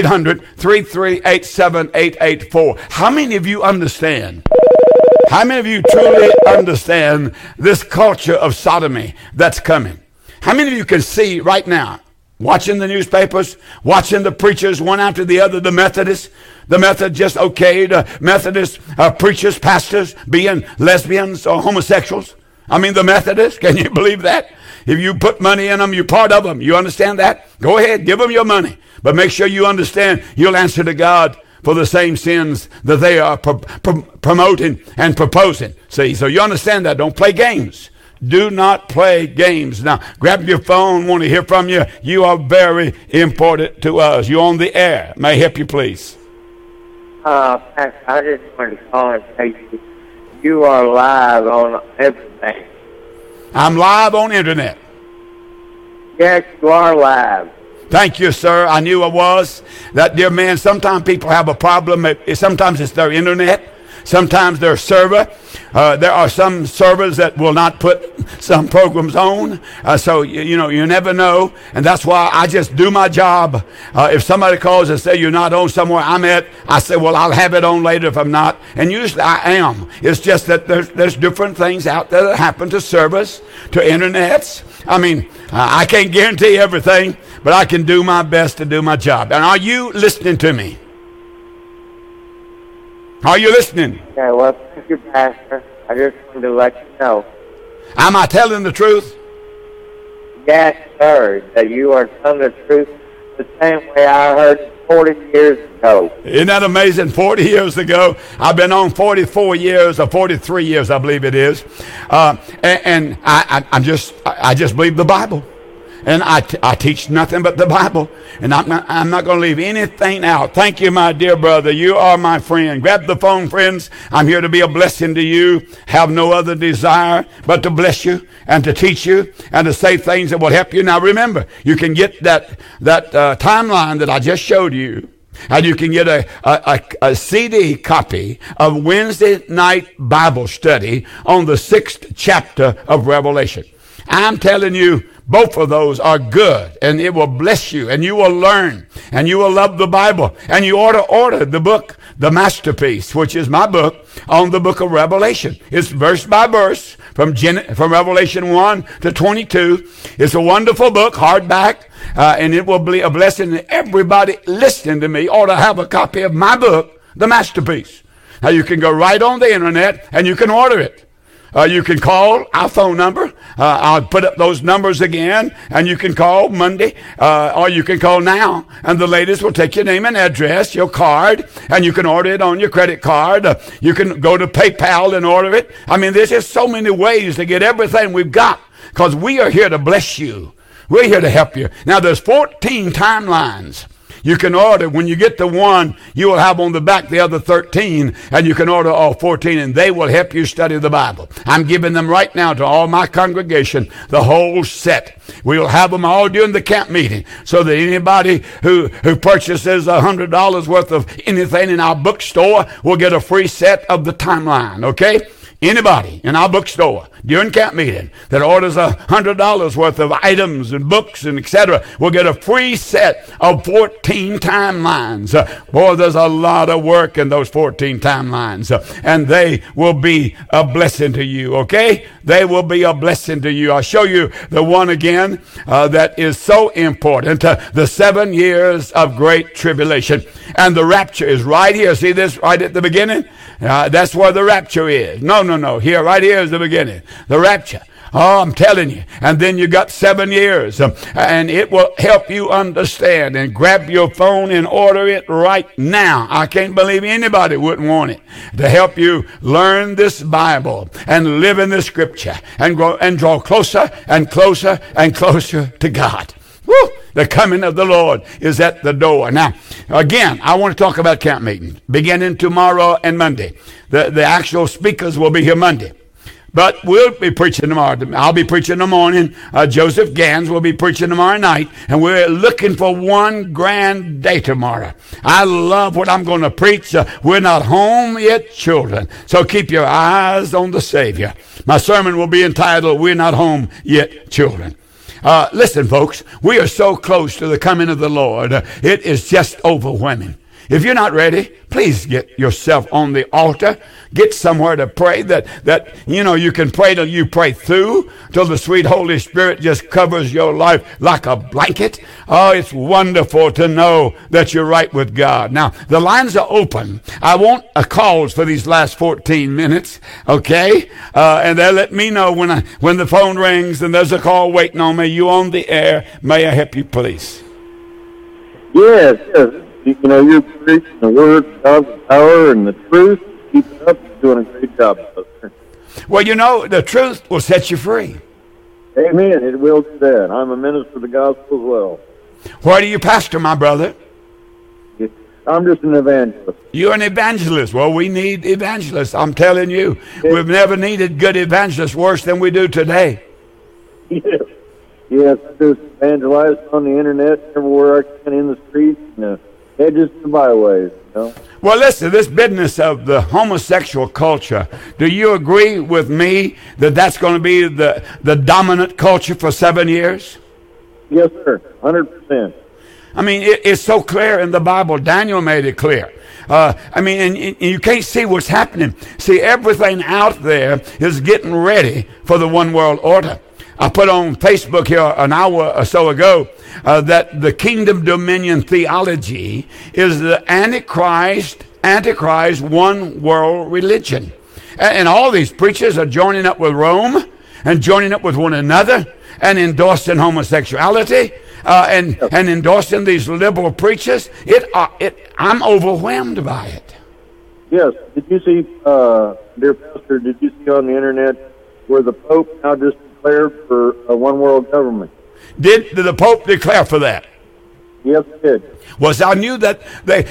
1-800-338-7884. How many of you understand? How many of you truly understand this culture of sodomy that's coming? How many of you can see right now, watching the newspapers, watching the preachers one after the other, the Methodists just okayed Methodist preachers, pastors being lesbians or homosexuals? I mean, the Methodists, can you believe that? If you put money in them, you're part of them. You understand that? Go ahead, give them your money. But make sure you understand you'll answer to God for the same sins that they are promoting and proposing. See, so you understand that. Don't play games. Do not play games. Now, grab your phone. Want to hear from you. You are very important to us. You're on the air. May I help you, please? Pastor, I just want to call and tell you are live on everything. I'm live on internet. Yes, you are live. Thank you, sir. I knew I was. That dear man, sometimes people have a problem. Sometimes it's their internet. Sometimes their server. There are some servers that will not put some programs on. So, you never know. And that's why I just do my job. If somebody calls and say you're not on somewhere I'm at, I say, well, I'll have it on later if I'm not. And usually I am. It's just that there's different things out there that happen to servers, to internets. I mean, I can't guarantee everything, but I can do my best to do my job. And are you listening to me? Are you listening? Okay, well, thank you, Pastor. I just wanted to let you know. Am I telling the truth? Yes, sir, that you are telling the truth the same way I heard it 40 years ago. Isn't that amazing? 40 years ago. I've been on 44 years or 43 years, I believe it is. And I just believe the Bible. And I teach nothing but the Bible. And I'm not going to leave anything out. Thank you, my dear brother. You are my friend. Grab the phone, friends. I'm here to be a blessing to you. Have no other desire but to bless you and to teach you and to say things that will help you. Now remember, you can get that timeline that I just showed you. And you can get a CD copy of Wednesday night Bible study on the 6th chapter of Revelation. I'm telling you, both of those are good, and it will bless you, and you will learn, and you will love the Bible. And you ought to order the book, The Masterpiece, which is my book on the book of Revelation. It's verse by verse from Revelation 1 to 22. It's a wonderful book, hardback, and it will be a blessing. Everybody listening to me ought to have a copy of my book, The Masterpiece. Now, you can go right on the internet, and you can order it. You can call our phone number. I'll put up those numbers again, and you can call Monday, or you can call now, and the ladies will take your name and address, your card, and you can order it on your credit card. You can go to PayPal and order it. I mean, there's just so many ways to get everything we've got, because we are here to bless you. We're here to help you. Now, there's 14 timelines. You can order. When you get to one, you will have on the back the other 13, and you can order all 14, and they will help you study the Bible. I'm giving them right now to all my congregation, the whole set. We will have them all during the camp meeting, so that anybody who purchases $100 worth of anything in our bookstore will get a free set of the timeline, okay? Anybody in our bookstore during camp meeting that orders $100 worth of items and books and etc. will get a free set of 14 timelines. Boy, there's a lot of work in those 14 timelines, and they will be a blessing to you, okay? They will be a blessing to you. I'll show you the one again that is so important, the 7 years of great tribulation. And the rapture is right here. See this right at the beginning? That's where the rapture is. No. Here, right here is the beginning. The rapture. Oh, I'm telling you. And then you got 7 years. And it will help you understand. And grab your phone and order it right now. I can't believe anybody wouldn't want it. To help you learn this Bible and live in the Scripture and grow and draw closer and closer and closer to God. Woo! The coming of the Lord is at the door. Now, again, I want to talk about camp meeting beginning tomorrow and Monday. The actual speakers will be here Monday. But we'll be preaching tomorrow. I'll be preaching in the morning. Joseph Gans will be preaching tomorrow night. And we're looking for one grand day tomorrow. I love what I'm going to preach. We're not home yet, children. So keep your eyes on the Savior. My sermon will be entitled, We're Not Home Yet, Children. Listen, folks, we are so close to the coming of the Lord. It is just overwhelming. If you're not ready, please get yourself on the altar. Get somewhere to pray that you can pray till you pray through, till the sweet Holy Spirit just covers your life like a blanket. Oh, it's wonderful to know that you're right with God. Now, the lines are open. I want calls for these last 14 minutes, okay? And they'll let me know when the phone rings and there's a call waiting on me. You on the air. May I help you, please? Yes. You're preaching the word of God, the power, and the truth. Keep it up. You're doing a great job, brother. Well, the truth will set you free. Amen. It will do that. I'm a minister of the gospel as well. Where do you pastor, my brother? I'm just an evangelist. You're an evangelist. Well, we need evangelists. I'm telling you, we've never needed good evangelists worse than we do today. Yes, I just evangelize on the internet, everywhere I can, in the streets, and edges to the byways. Well, listen, this business of the homosexual culture, do you agree with me that that's going to be the dominant culture for 7 years? Yes, sir, 100%. I mean, it's so clear in the Bible. Daniel made it clear. And you can't see what's happening. See, everything out there is getting ready for the one world order. I put on Facebook here an hour or so ago that the kingdom dominion theology is the Antichrist one world religion. And all these preachers are joining up with Rome and joining up with one another and endorsing homosexuality and endorsing these liberal preachers. I'm overwhelmed by it. Yes. Did you see, dear pastor, did you see on the internet where the Pope now just declared for a one world government? Did the Pope declare for that? Yes, it did. Well, so I knew that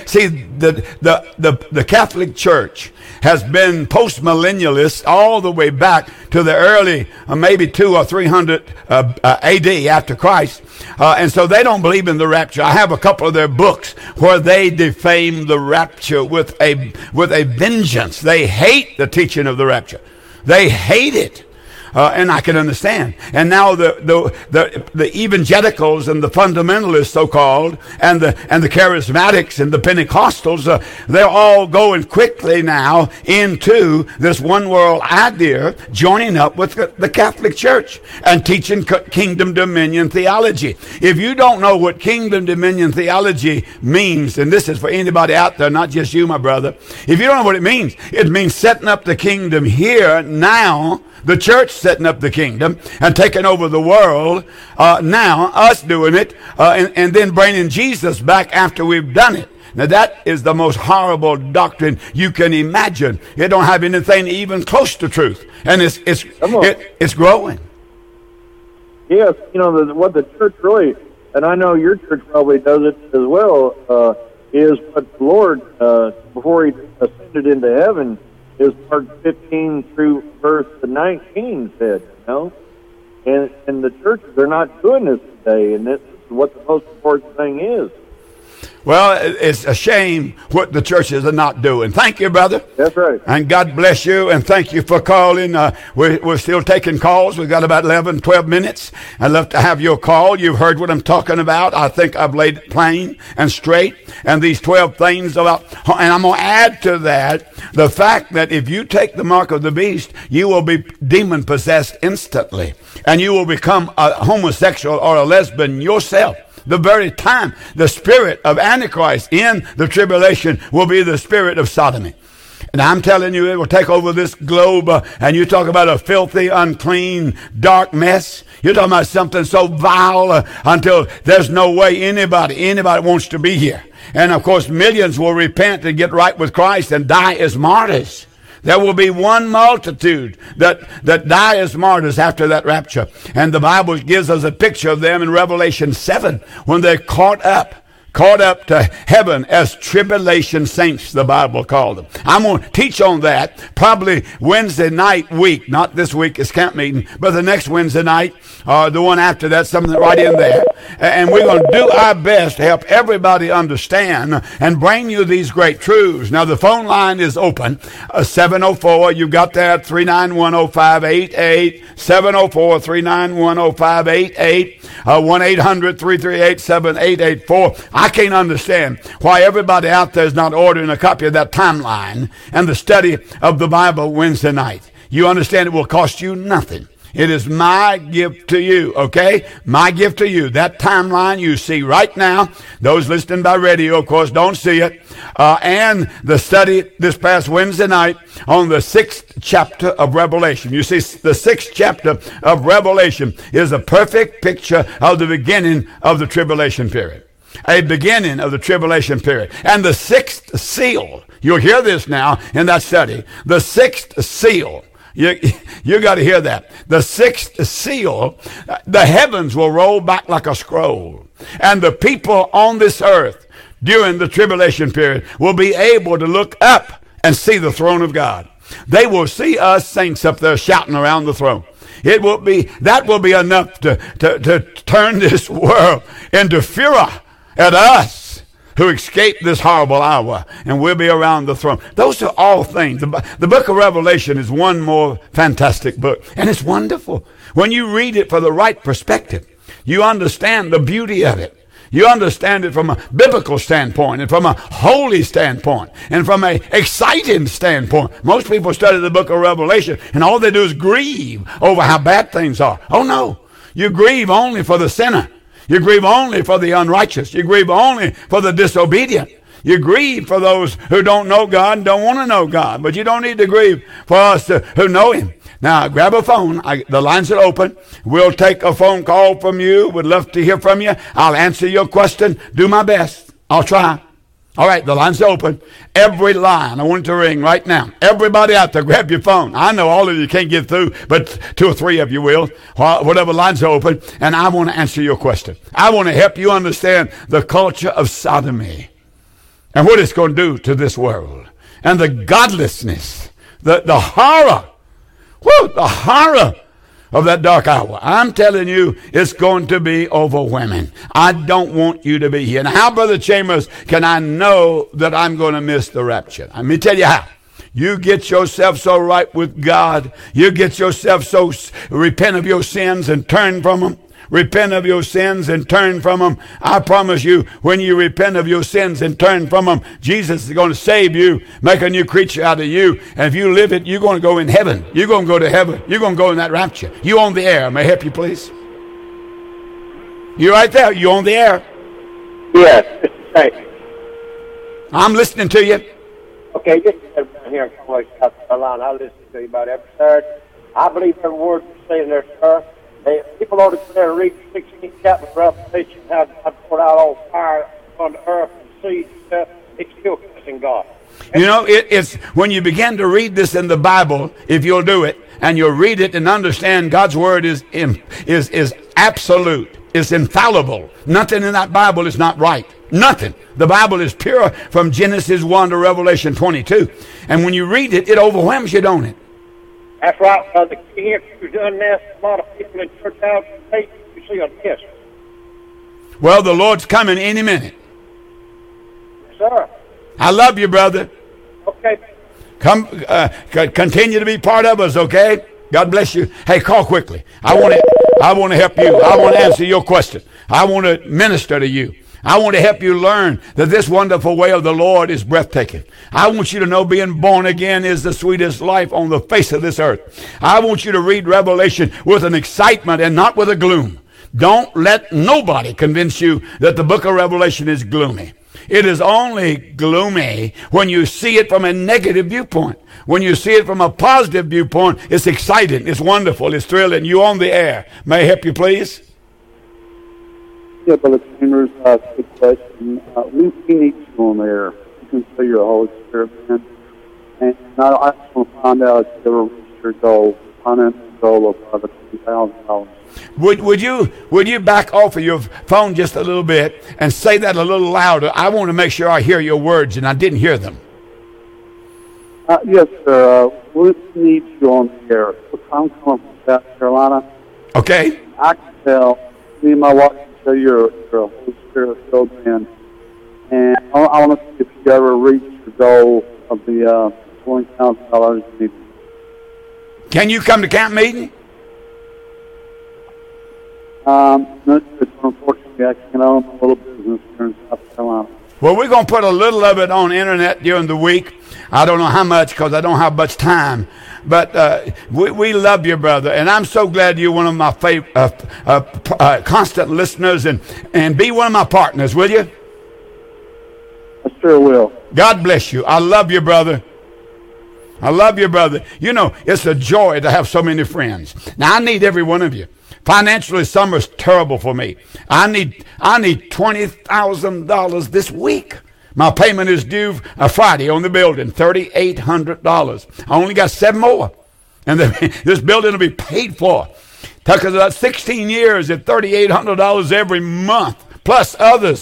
the Catholic Church has been post-millennialist all the way back to the early, maybe 200 or 300 A.D. after Christ. And so they don't believe in the rapture. I have a couple of their books where they defame the rapture with a vengeance. They hate the teaching of the rapture. They hate it. And I can understand. And now the evangelicals and the fundamentalists, so-called, and the charismatics and the Pentecostals, they're all going quickly now into this one world idea, joining up with the Catholic Church and teaching kingdom dominion theology. If you don't know what kingdom dominion theology means, and this is for anybody out there, not just you, my brother, if you don't know what it means setting up the kingdom here now. The church setting up the kingdom and taking over the world, now us doing it, and then bringing Jesus back after we've done it. Now that is the most horrible doctrine you can imagine. It don't have anything even close to truth, and it's growing. Yes, what the church really, and I know your church probably does it as well, is what the Lord, before he ascended into heaven, is part 15 through verse 19 said, and the churches are not doing this today, and this is what the most important thing is. Well, it's a shame what the churches are not doing. Thank you, brother. That's right. And God bless you, and thank you for calling. We're still taking calls. We've got about 11, 12 minutes. I'd love to have your call. You've heard what I'm talking about. I think I've laid it plain and straight. And these 12 things about, and I'm going to add to that the fact that if you take the mark of the beast, you will be demon-possessed instantly. And you will become a homosexual or a lesbian yourself. The very time the spirit of Antichrist in the tribulation will be the spirit of sodomy. And I'm telling you, it will take over this globe. And you talk about a filthy, unclean, dark mess. You're talking about something so vile until there's no way anybody wants to be here. And of course, millions will repent and get right with Christ and die as martyrs. There will be one multitude that die as martyrs after that rapture. And the Bible gives us a picture of them in Revelation 7 when they're caught up to heaven as tribulation saints, the Bible called them. I'm going to teach on that probably Wednesday night week. Not this week, it's camp meeting, but the next Wednesday night, or the one after that, something right in there. And we're going to do our best to help everybody understand and bring you these great truths. Now, the phone line is open, 704, you got that, 3910588, 704-3910588, 1-800-338-7884. I can't understand why everybody out there is not ordering a copy of that timeline and the study of the Bible Wednesday night. You understand it will cost you nothing. It is my gift to you, okay? My gift to you. That timeline you see right now, those listening by radio, of course, don't see it, and the study this past Wednesday night on the 6th chapter of Revelation. You see, the 6th chapter of Revelation is a perfect picture of the beginning of the tribulation period. A beginning of the tribulation period. And the 6th seal, you'll hear this now in that study, the 6th seal, you got to hear that. The 6th seal, the heavens will roll back like a scroll. And the people on this earth during the tribulation period will be able to look up and see the throne of God. They will see us saints up there shouting around the throne. That will be enough to turn this world into furor at us who escaped this horrible hour, and we'll be around the throne. Those are all things. The book of Revelation is one more fantastic book, and it's wonderful. When you read it for the right perspective, you understand the beauty of it. You understand it from a biblical standpoint and from a holy standpoint and from an exciting standpoint. Most people study the book of Revelation, and all they do is grieve over how bad things are. Oh, no. You grieve only for the sinner. You grieve only for the unrighteous. You grieve only for the disobedient. You grieve for those who don't know God and don't want to know God. But you don't need to grieve for us who know Him. Now, grab a phone. The lines are open. We'll take a phone call from you. We'd love to hear from you. I'll answer your question. Do my best. I'll try. All right, the lines are open. Every line, I want it to ring right now. Everybody out there, grab your phone. I know all of you can't get through, but 2 or 3 of you will. Whatever lines are open, and I want to answer your question. I want to help you understand the culture of sodomy and what it's going to do to this world, and the godlessness, the horror, the horror of that dark hour. I'm telling you, it's going to be overwhelming. I don't want you to be here. Now, how, Brother Chambers, can I know that I'm going to miss the rapture? Let me tell you how. You get yourself so right with God. You get yourself so, repent of your sins and turn from them. Repent of your sins and turn from them. I promise you, when you repent of your sins and turn from them, Jesus is going to save you, make a new creature out of you. And if you live it, you're going to go in heaven. You're going to go to heaven. You're going to go in that rapture. You on the air. May I help you, please? You right there. You on the air. Yes. Hey. I'm listening to you. Okay, this is down here in Conway, South Carolina. I listen to you about every Saturday. I believe every word you're saying there, sir. People ought to go there and read the 16th chapter of Revelation, how God poured out all fire on the earth and sea and stuff. It's still cussing God. You know, it's when you begin to read this in the Bible, if you'll do it, and you'll read it and understand God's word is absolute. It's infallible. Nothing in that Bible is not right. Nothing. The Bible is pure from Genesis 1 to Revelation 22. And when you read it, it overwhelms you, don't it? That's right, brother. Here, you've done this. A lot of people in church out today, you see on this. Well, the Lord's coming any minute. Yes, sir. I love you, brother. Okay. Come, continue to be part of us, okay? God bless you. Hey, call quickly. I want to help you. I want to answer your question. I want to minister to you. I want to help you learn that this wonderful way of the Lord is breathtaking. I want you to know being born again is the sweetest life on the face of this earth. I want you to read Revelation with an excitement and not with a gloom. Don't let nobody convince you that the book of Revelation is gloomy. It is only gloomy when you see it from a negative viewpoint. When you see it from a positive viewpoint, it's exciting, it's wonderful, it's thrilling. You on the air. May I help you, please? Yeah, Brother Chambers, good question. We need you on there. You can say you're a Holy Spirit man. And I just want to find out if you ever reached your goal, financial goal of $20,000. Would you back off of your phone just a little bit and say that a little louder? I want to make sure I hear your words, and I didn't hear them. Yes, sir. We need you on the air. I'm coming from South Carolina. Okay. I can tell. Me and my wife can tell you're a Holy Spirit-filled man. And I want to see if you ever reach your goal of the $20,000 you need. Can you come to camp meeting? Unfortunately, I can't own a little business here in South Carolina. Well, we're going to put a little of it on internet during the week. I don't know how much because I don't have much time. But we love you, brother. And I'm so glad you're one of my constant listeners. And be one of my partners, will you? I sure will. God bless you. I love you, brother. I love you, brother. You know, it's a joy to have so many friends. Now, I need every one of you. Financially, summer's terrible for me. I need $20,000 this week. My payment is due Friday on the building, $3,800. I only got 7 more, and this building will be paid for. Took us about 16 years at $3,800 every month, plus other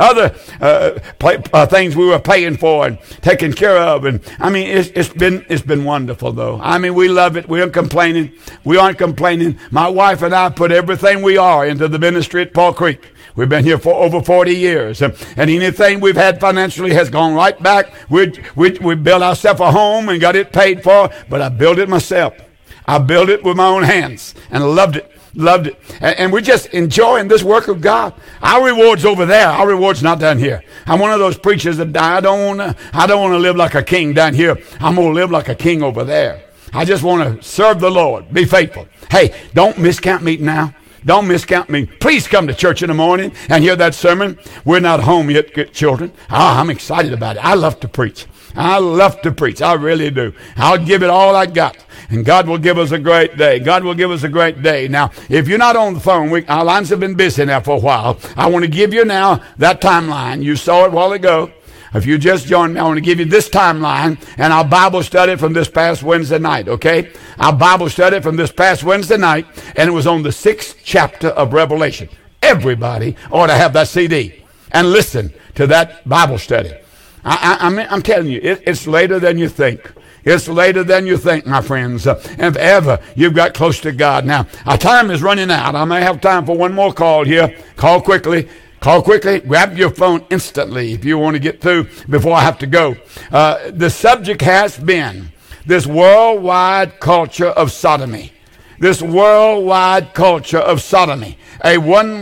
things we were paying for and taking care of. And I mean, it's been wonderful, though. I mean, we love it. We aren't complaining. My wife and I put everything we are into the ministry at Paul Creek. We've been here for over 40 years. And anything we've had financially has gone right back. We built ourselves a home and got it paid for, but I built it myself. I built it with my own hands and loved it. And we're just enjoying this work of God. Our reward's over there. Our reward's not down here. I'm one of those preachers that I don't want to live like a king down here. I'm going to live like a king over there. I just want to serve the Lord. Be faithful. Hey, don't miss camp meeting now. Don't miscount me. Please come to church in the morning and hear that sermon. We're not home yet, good children. I'm excited about it. I love to preach. I really do. I'll give it all I got. And God will give us a great day. Now, if you're not on the phone, our lines have been busy now for a while. I want to give you now that timeline. You saw it a while ago. If you just joined me, I want to give you this timeline and our Bible study from this past Wednesday night, okay? Our Bible study from this past Wednesday night, and it was on the 6th chapter of Revelation. Everybody ought to have that CD and listen to that Bible study. I'm telling you, it's later than you think. It's later than you think, my friends. And if ever you've got close to God. Now, our time is running out. I may have time for one more call here. Call quickly. Call quickly. Grab your phone instantly if you want to get through before I have to go. The subject has been this worldwide culture of sodomy. This worldwide culture of sodomy. A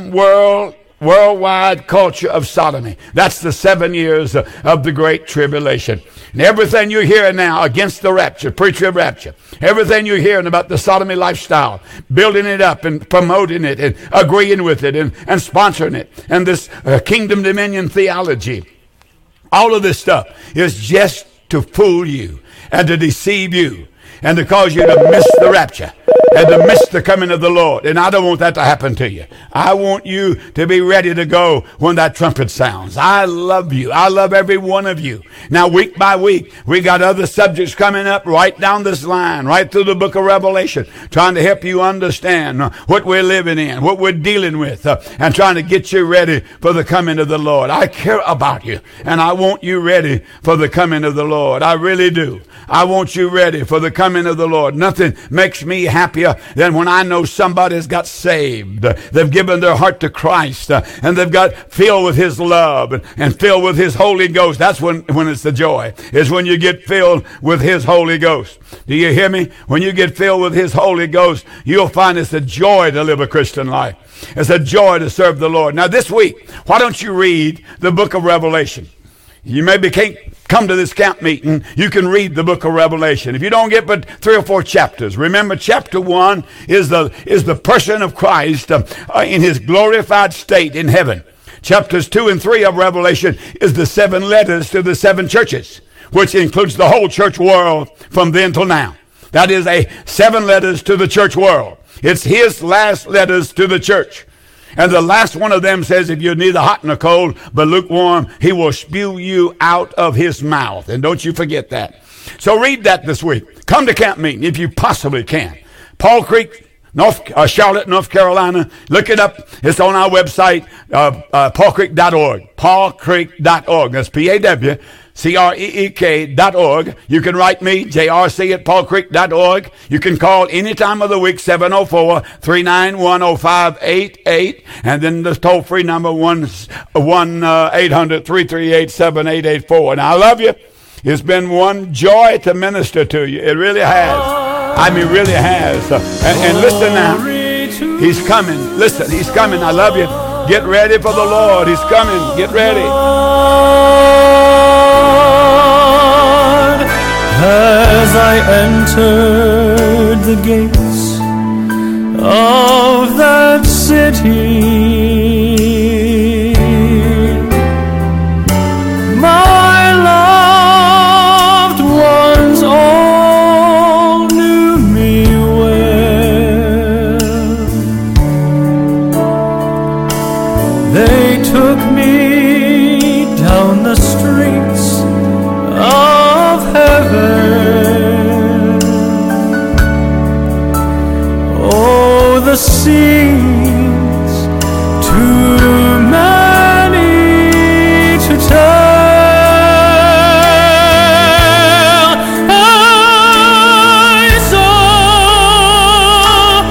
worldwide culture of sodomy. That's the 7 years of the Great Tribulation. And everything you're hearing now against the rapture, pre-trib rapture, everything you're hearing about the sodomy lifestyle, building it up and promoting it and agreeing with it and sponsoring it, and this kingdom dominion theology, all of this stuff is just to fool you and to deceive you and to cause you to miss the rapture and to miss the coming of the Lord. And I don't want that to happen to you. I want you to be ready to go when that trumpet sounds. I love you. I love every one of you. Now, week by week, we got other subjects coming up right down this line, right through the book of Revelation, trying to help you understand what we're living in, what we're dealing with, and trying to get you ready for the coming of the Lord. I care about you, and I want you ready for the coming of the Lord. I really do. I want you ready for the coming of the Lord. Nothing makes me happier than when I know somebody's got saved. They've given their heart to Christ, and they've got filled with His love and filled with His Holy Ghost. That's when it's the joy, is when you get filled with His Holy Ghost. Do you hear me? When you get filled with His Holy Ghost, you'll find it's a joy to live a Christian life. It's a joy to serve the Lord. Now this week, why don't you read the book of Revelation? You maybe can't come to this camp meeting. You can read the book of Revelation. If you don't get but 3 or 4 chapters, remember chapter 1 is the person of Christ in His glorified state in heaven. Chapters 2 and 3 of Revelation is the 7 letters to the 7 churches, which includes the whole church world from then till now. That is 7 letters to the church world. It's His last letters to the church. And the last one of them says, if you're neither hot nor cold, but lukewarm, He will spew you out of His mouth. And don't you forget that. So read that this week. Come to camp meeting if you possibly can. Paul Creek, Charlotte, North Carolina. Look it up. It's on our website, paulcreek.org. paulcreek.org. That's PAWCREEK.org. You can write me, jrc@paulcreek.org. You can call any time of the week, 704-391-0588. And then the toll-free number, 1-800-338-7884. Now, I love you. It's been one joy to minister to you. It really has. I mean, really has. And listen now. He's coming. Listen, He's coming. I love you. Get ready for the Lord. He's coming. Get ready. As I entered the gates of that city, my loved ones all knew me well. They took me down the streets of heaven. Oh, the scenes too many to tell. I saw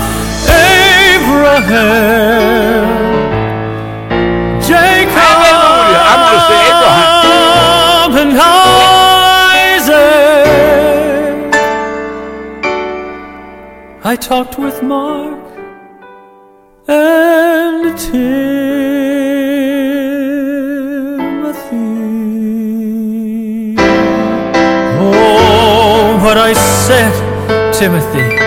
Abraham, Jacob, Hallelujah. I want to say Abraham. and Isaac. I talked with Mark and Timothy. Oh, but I said, Timothy,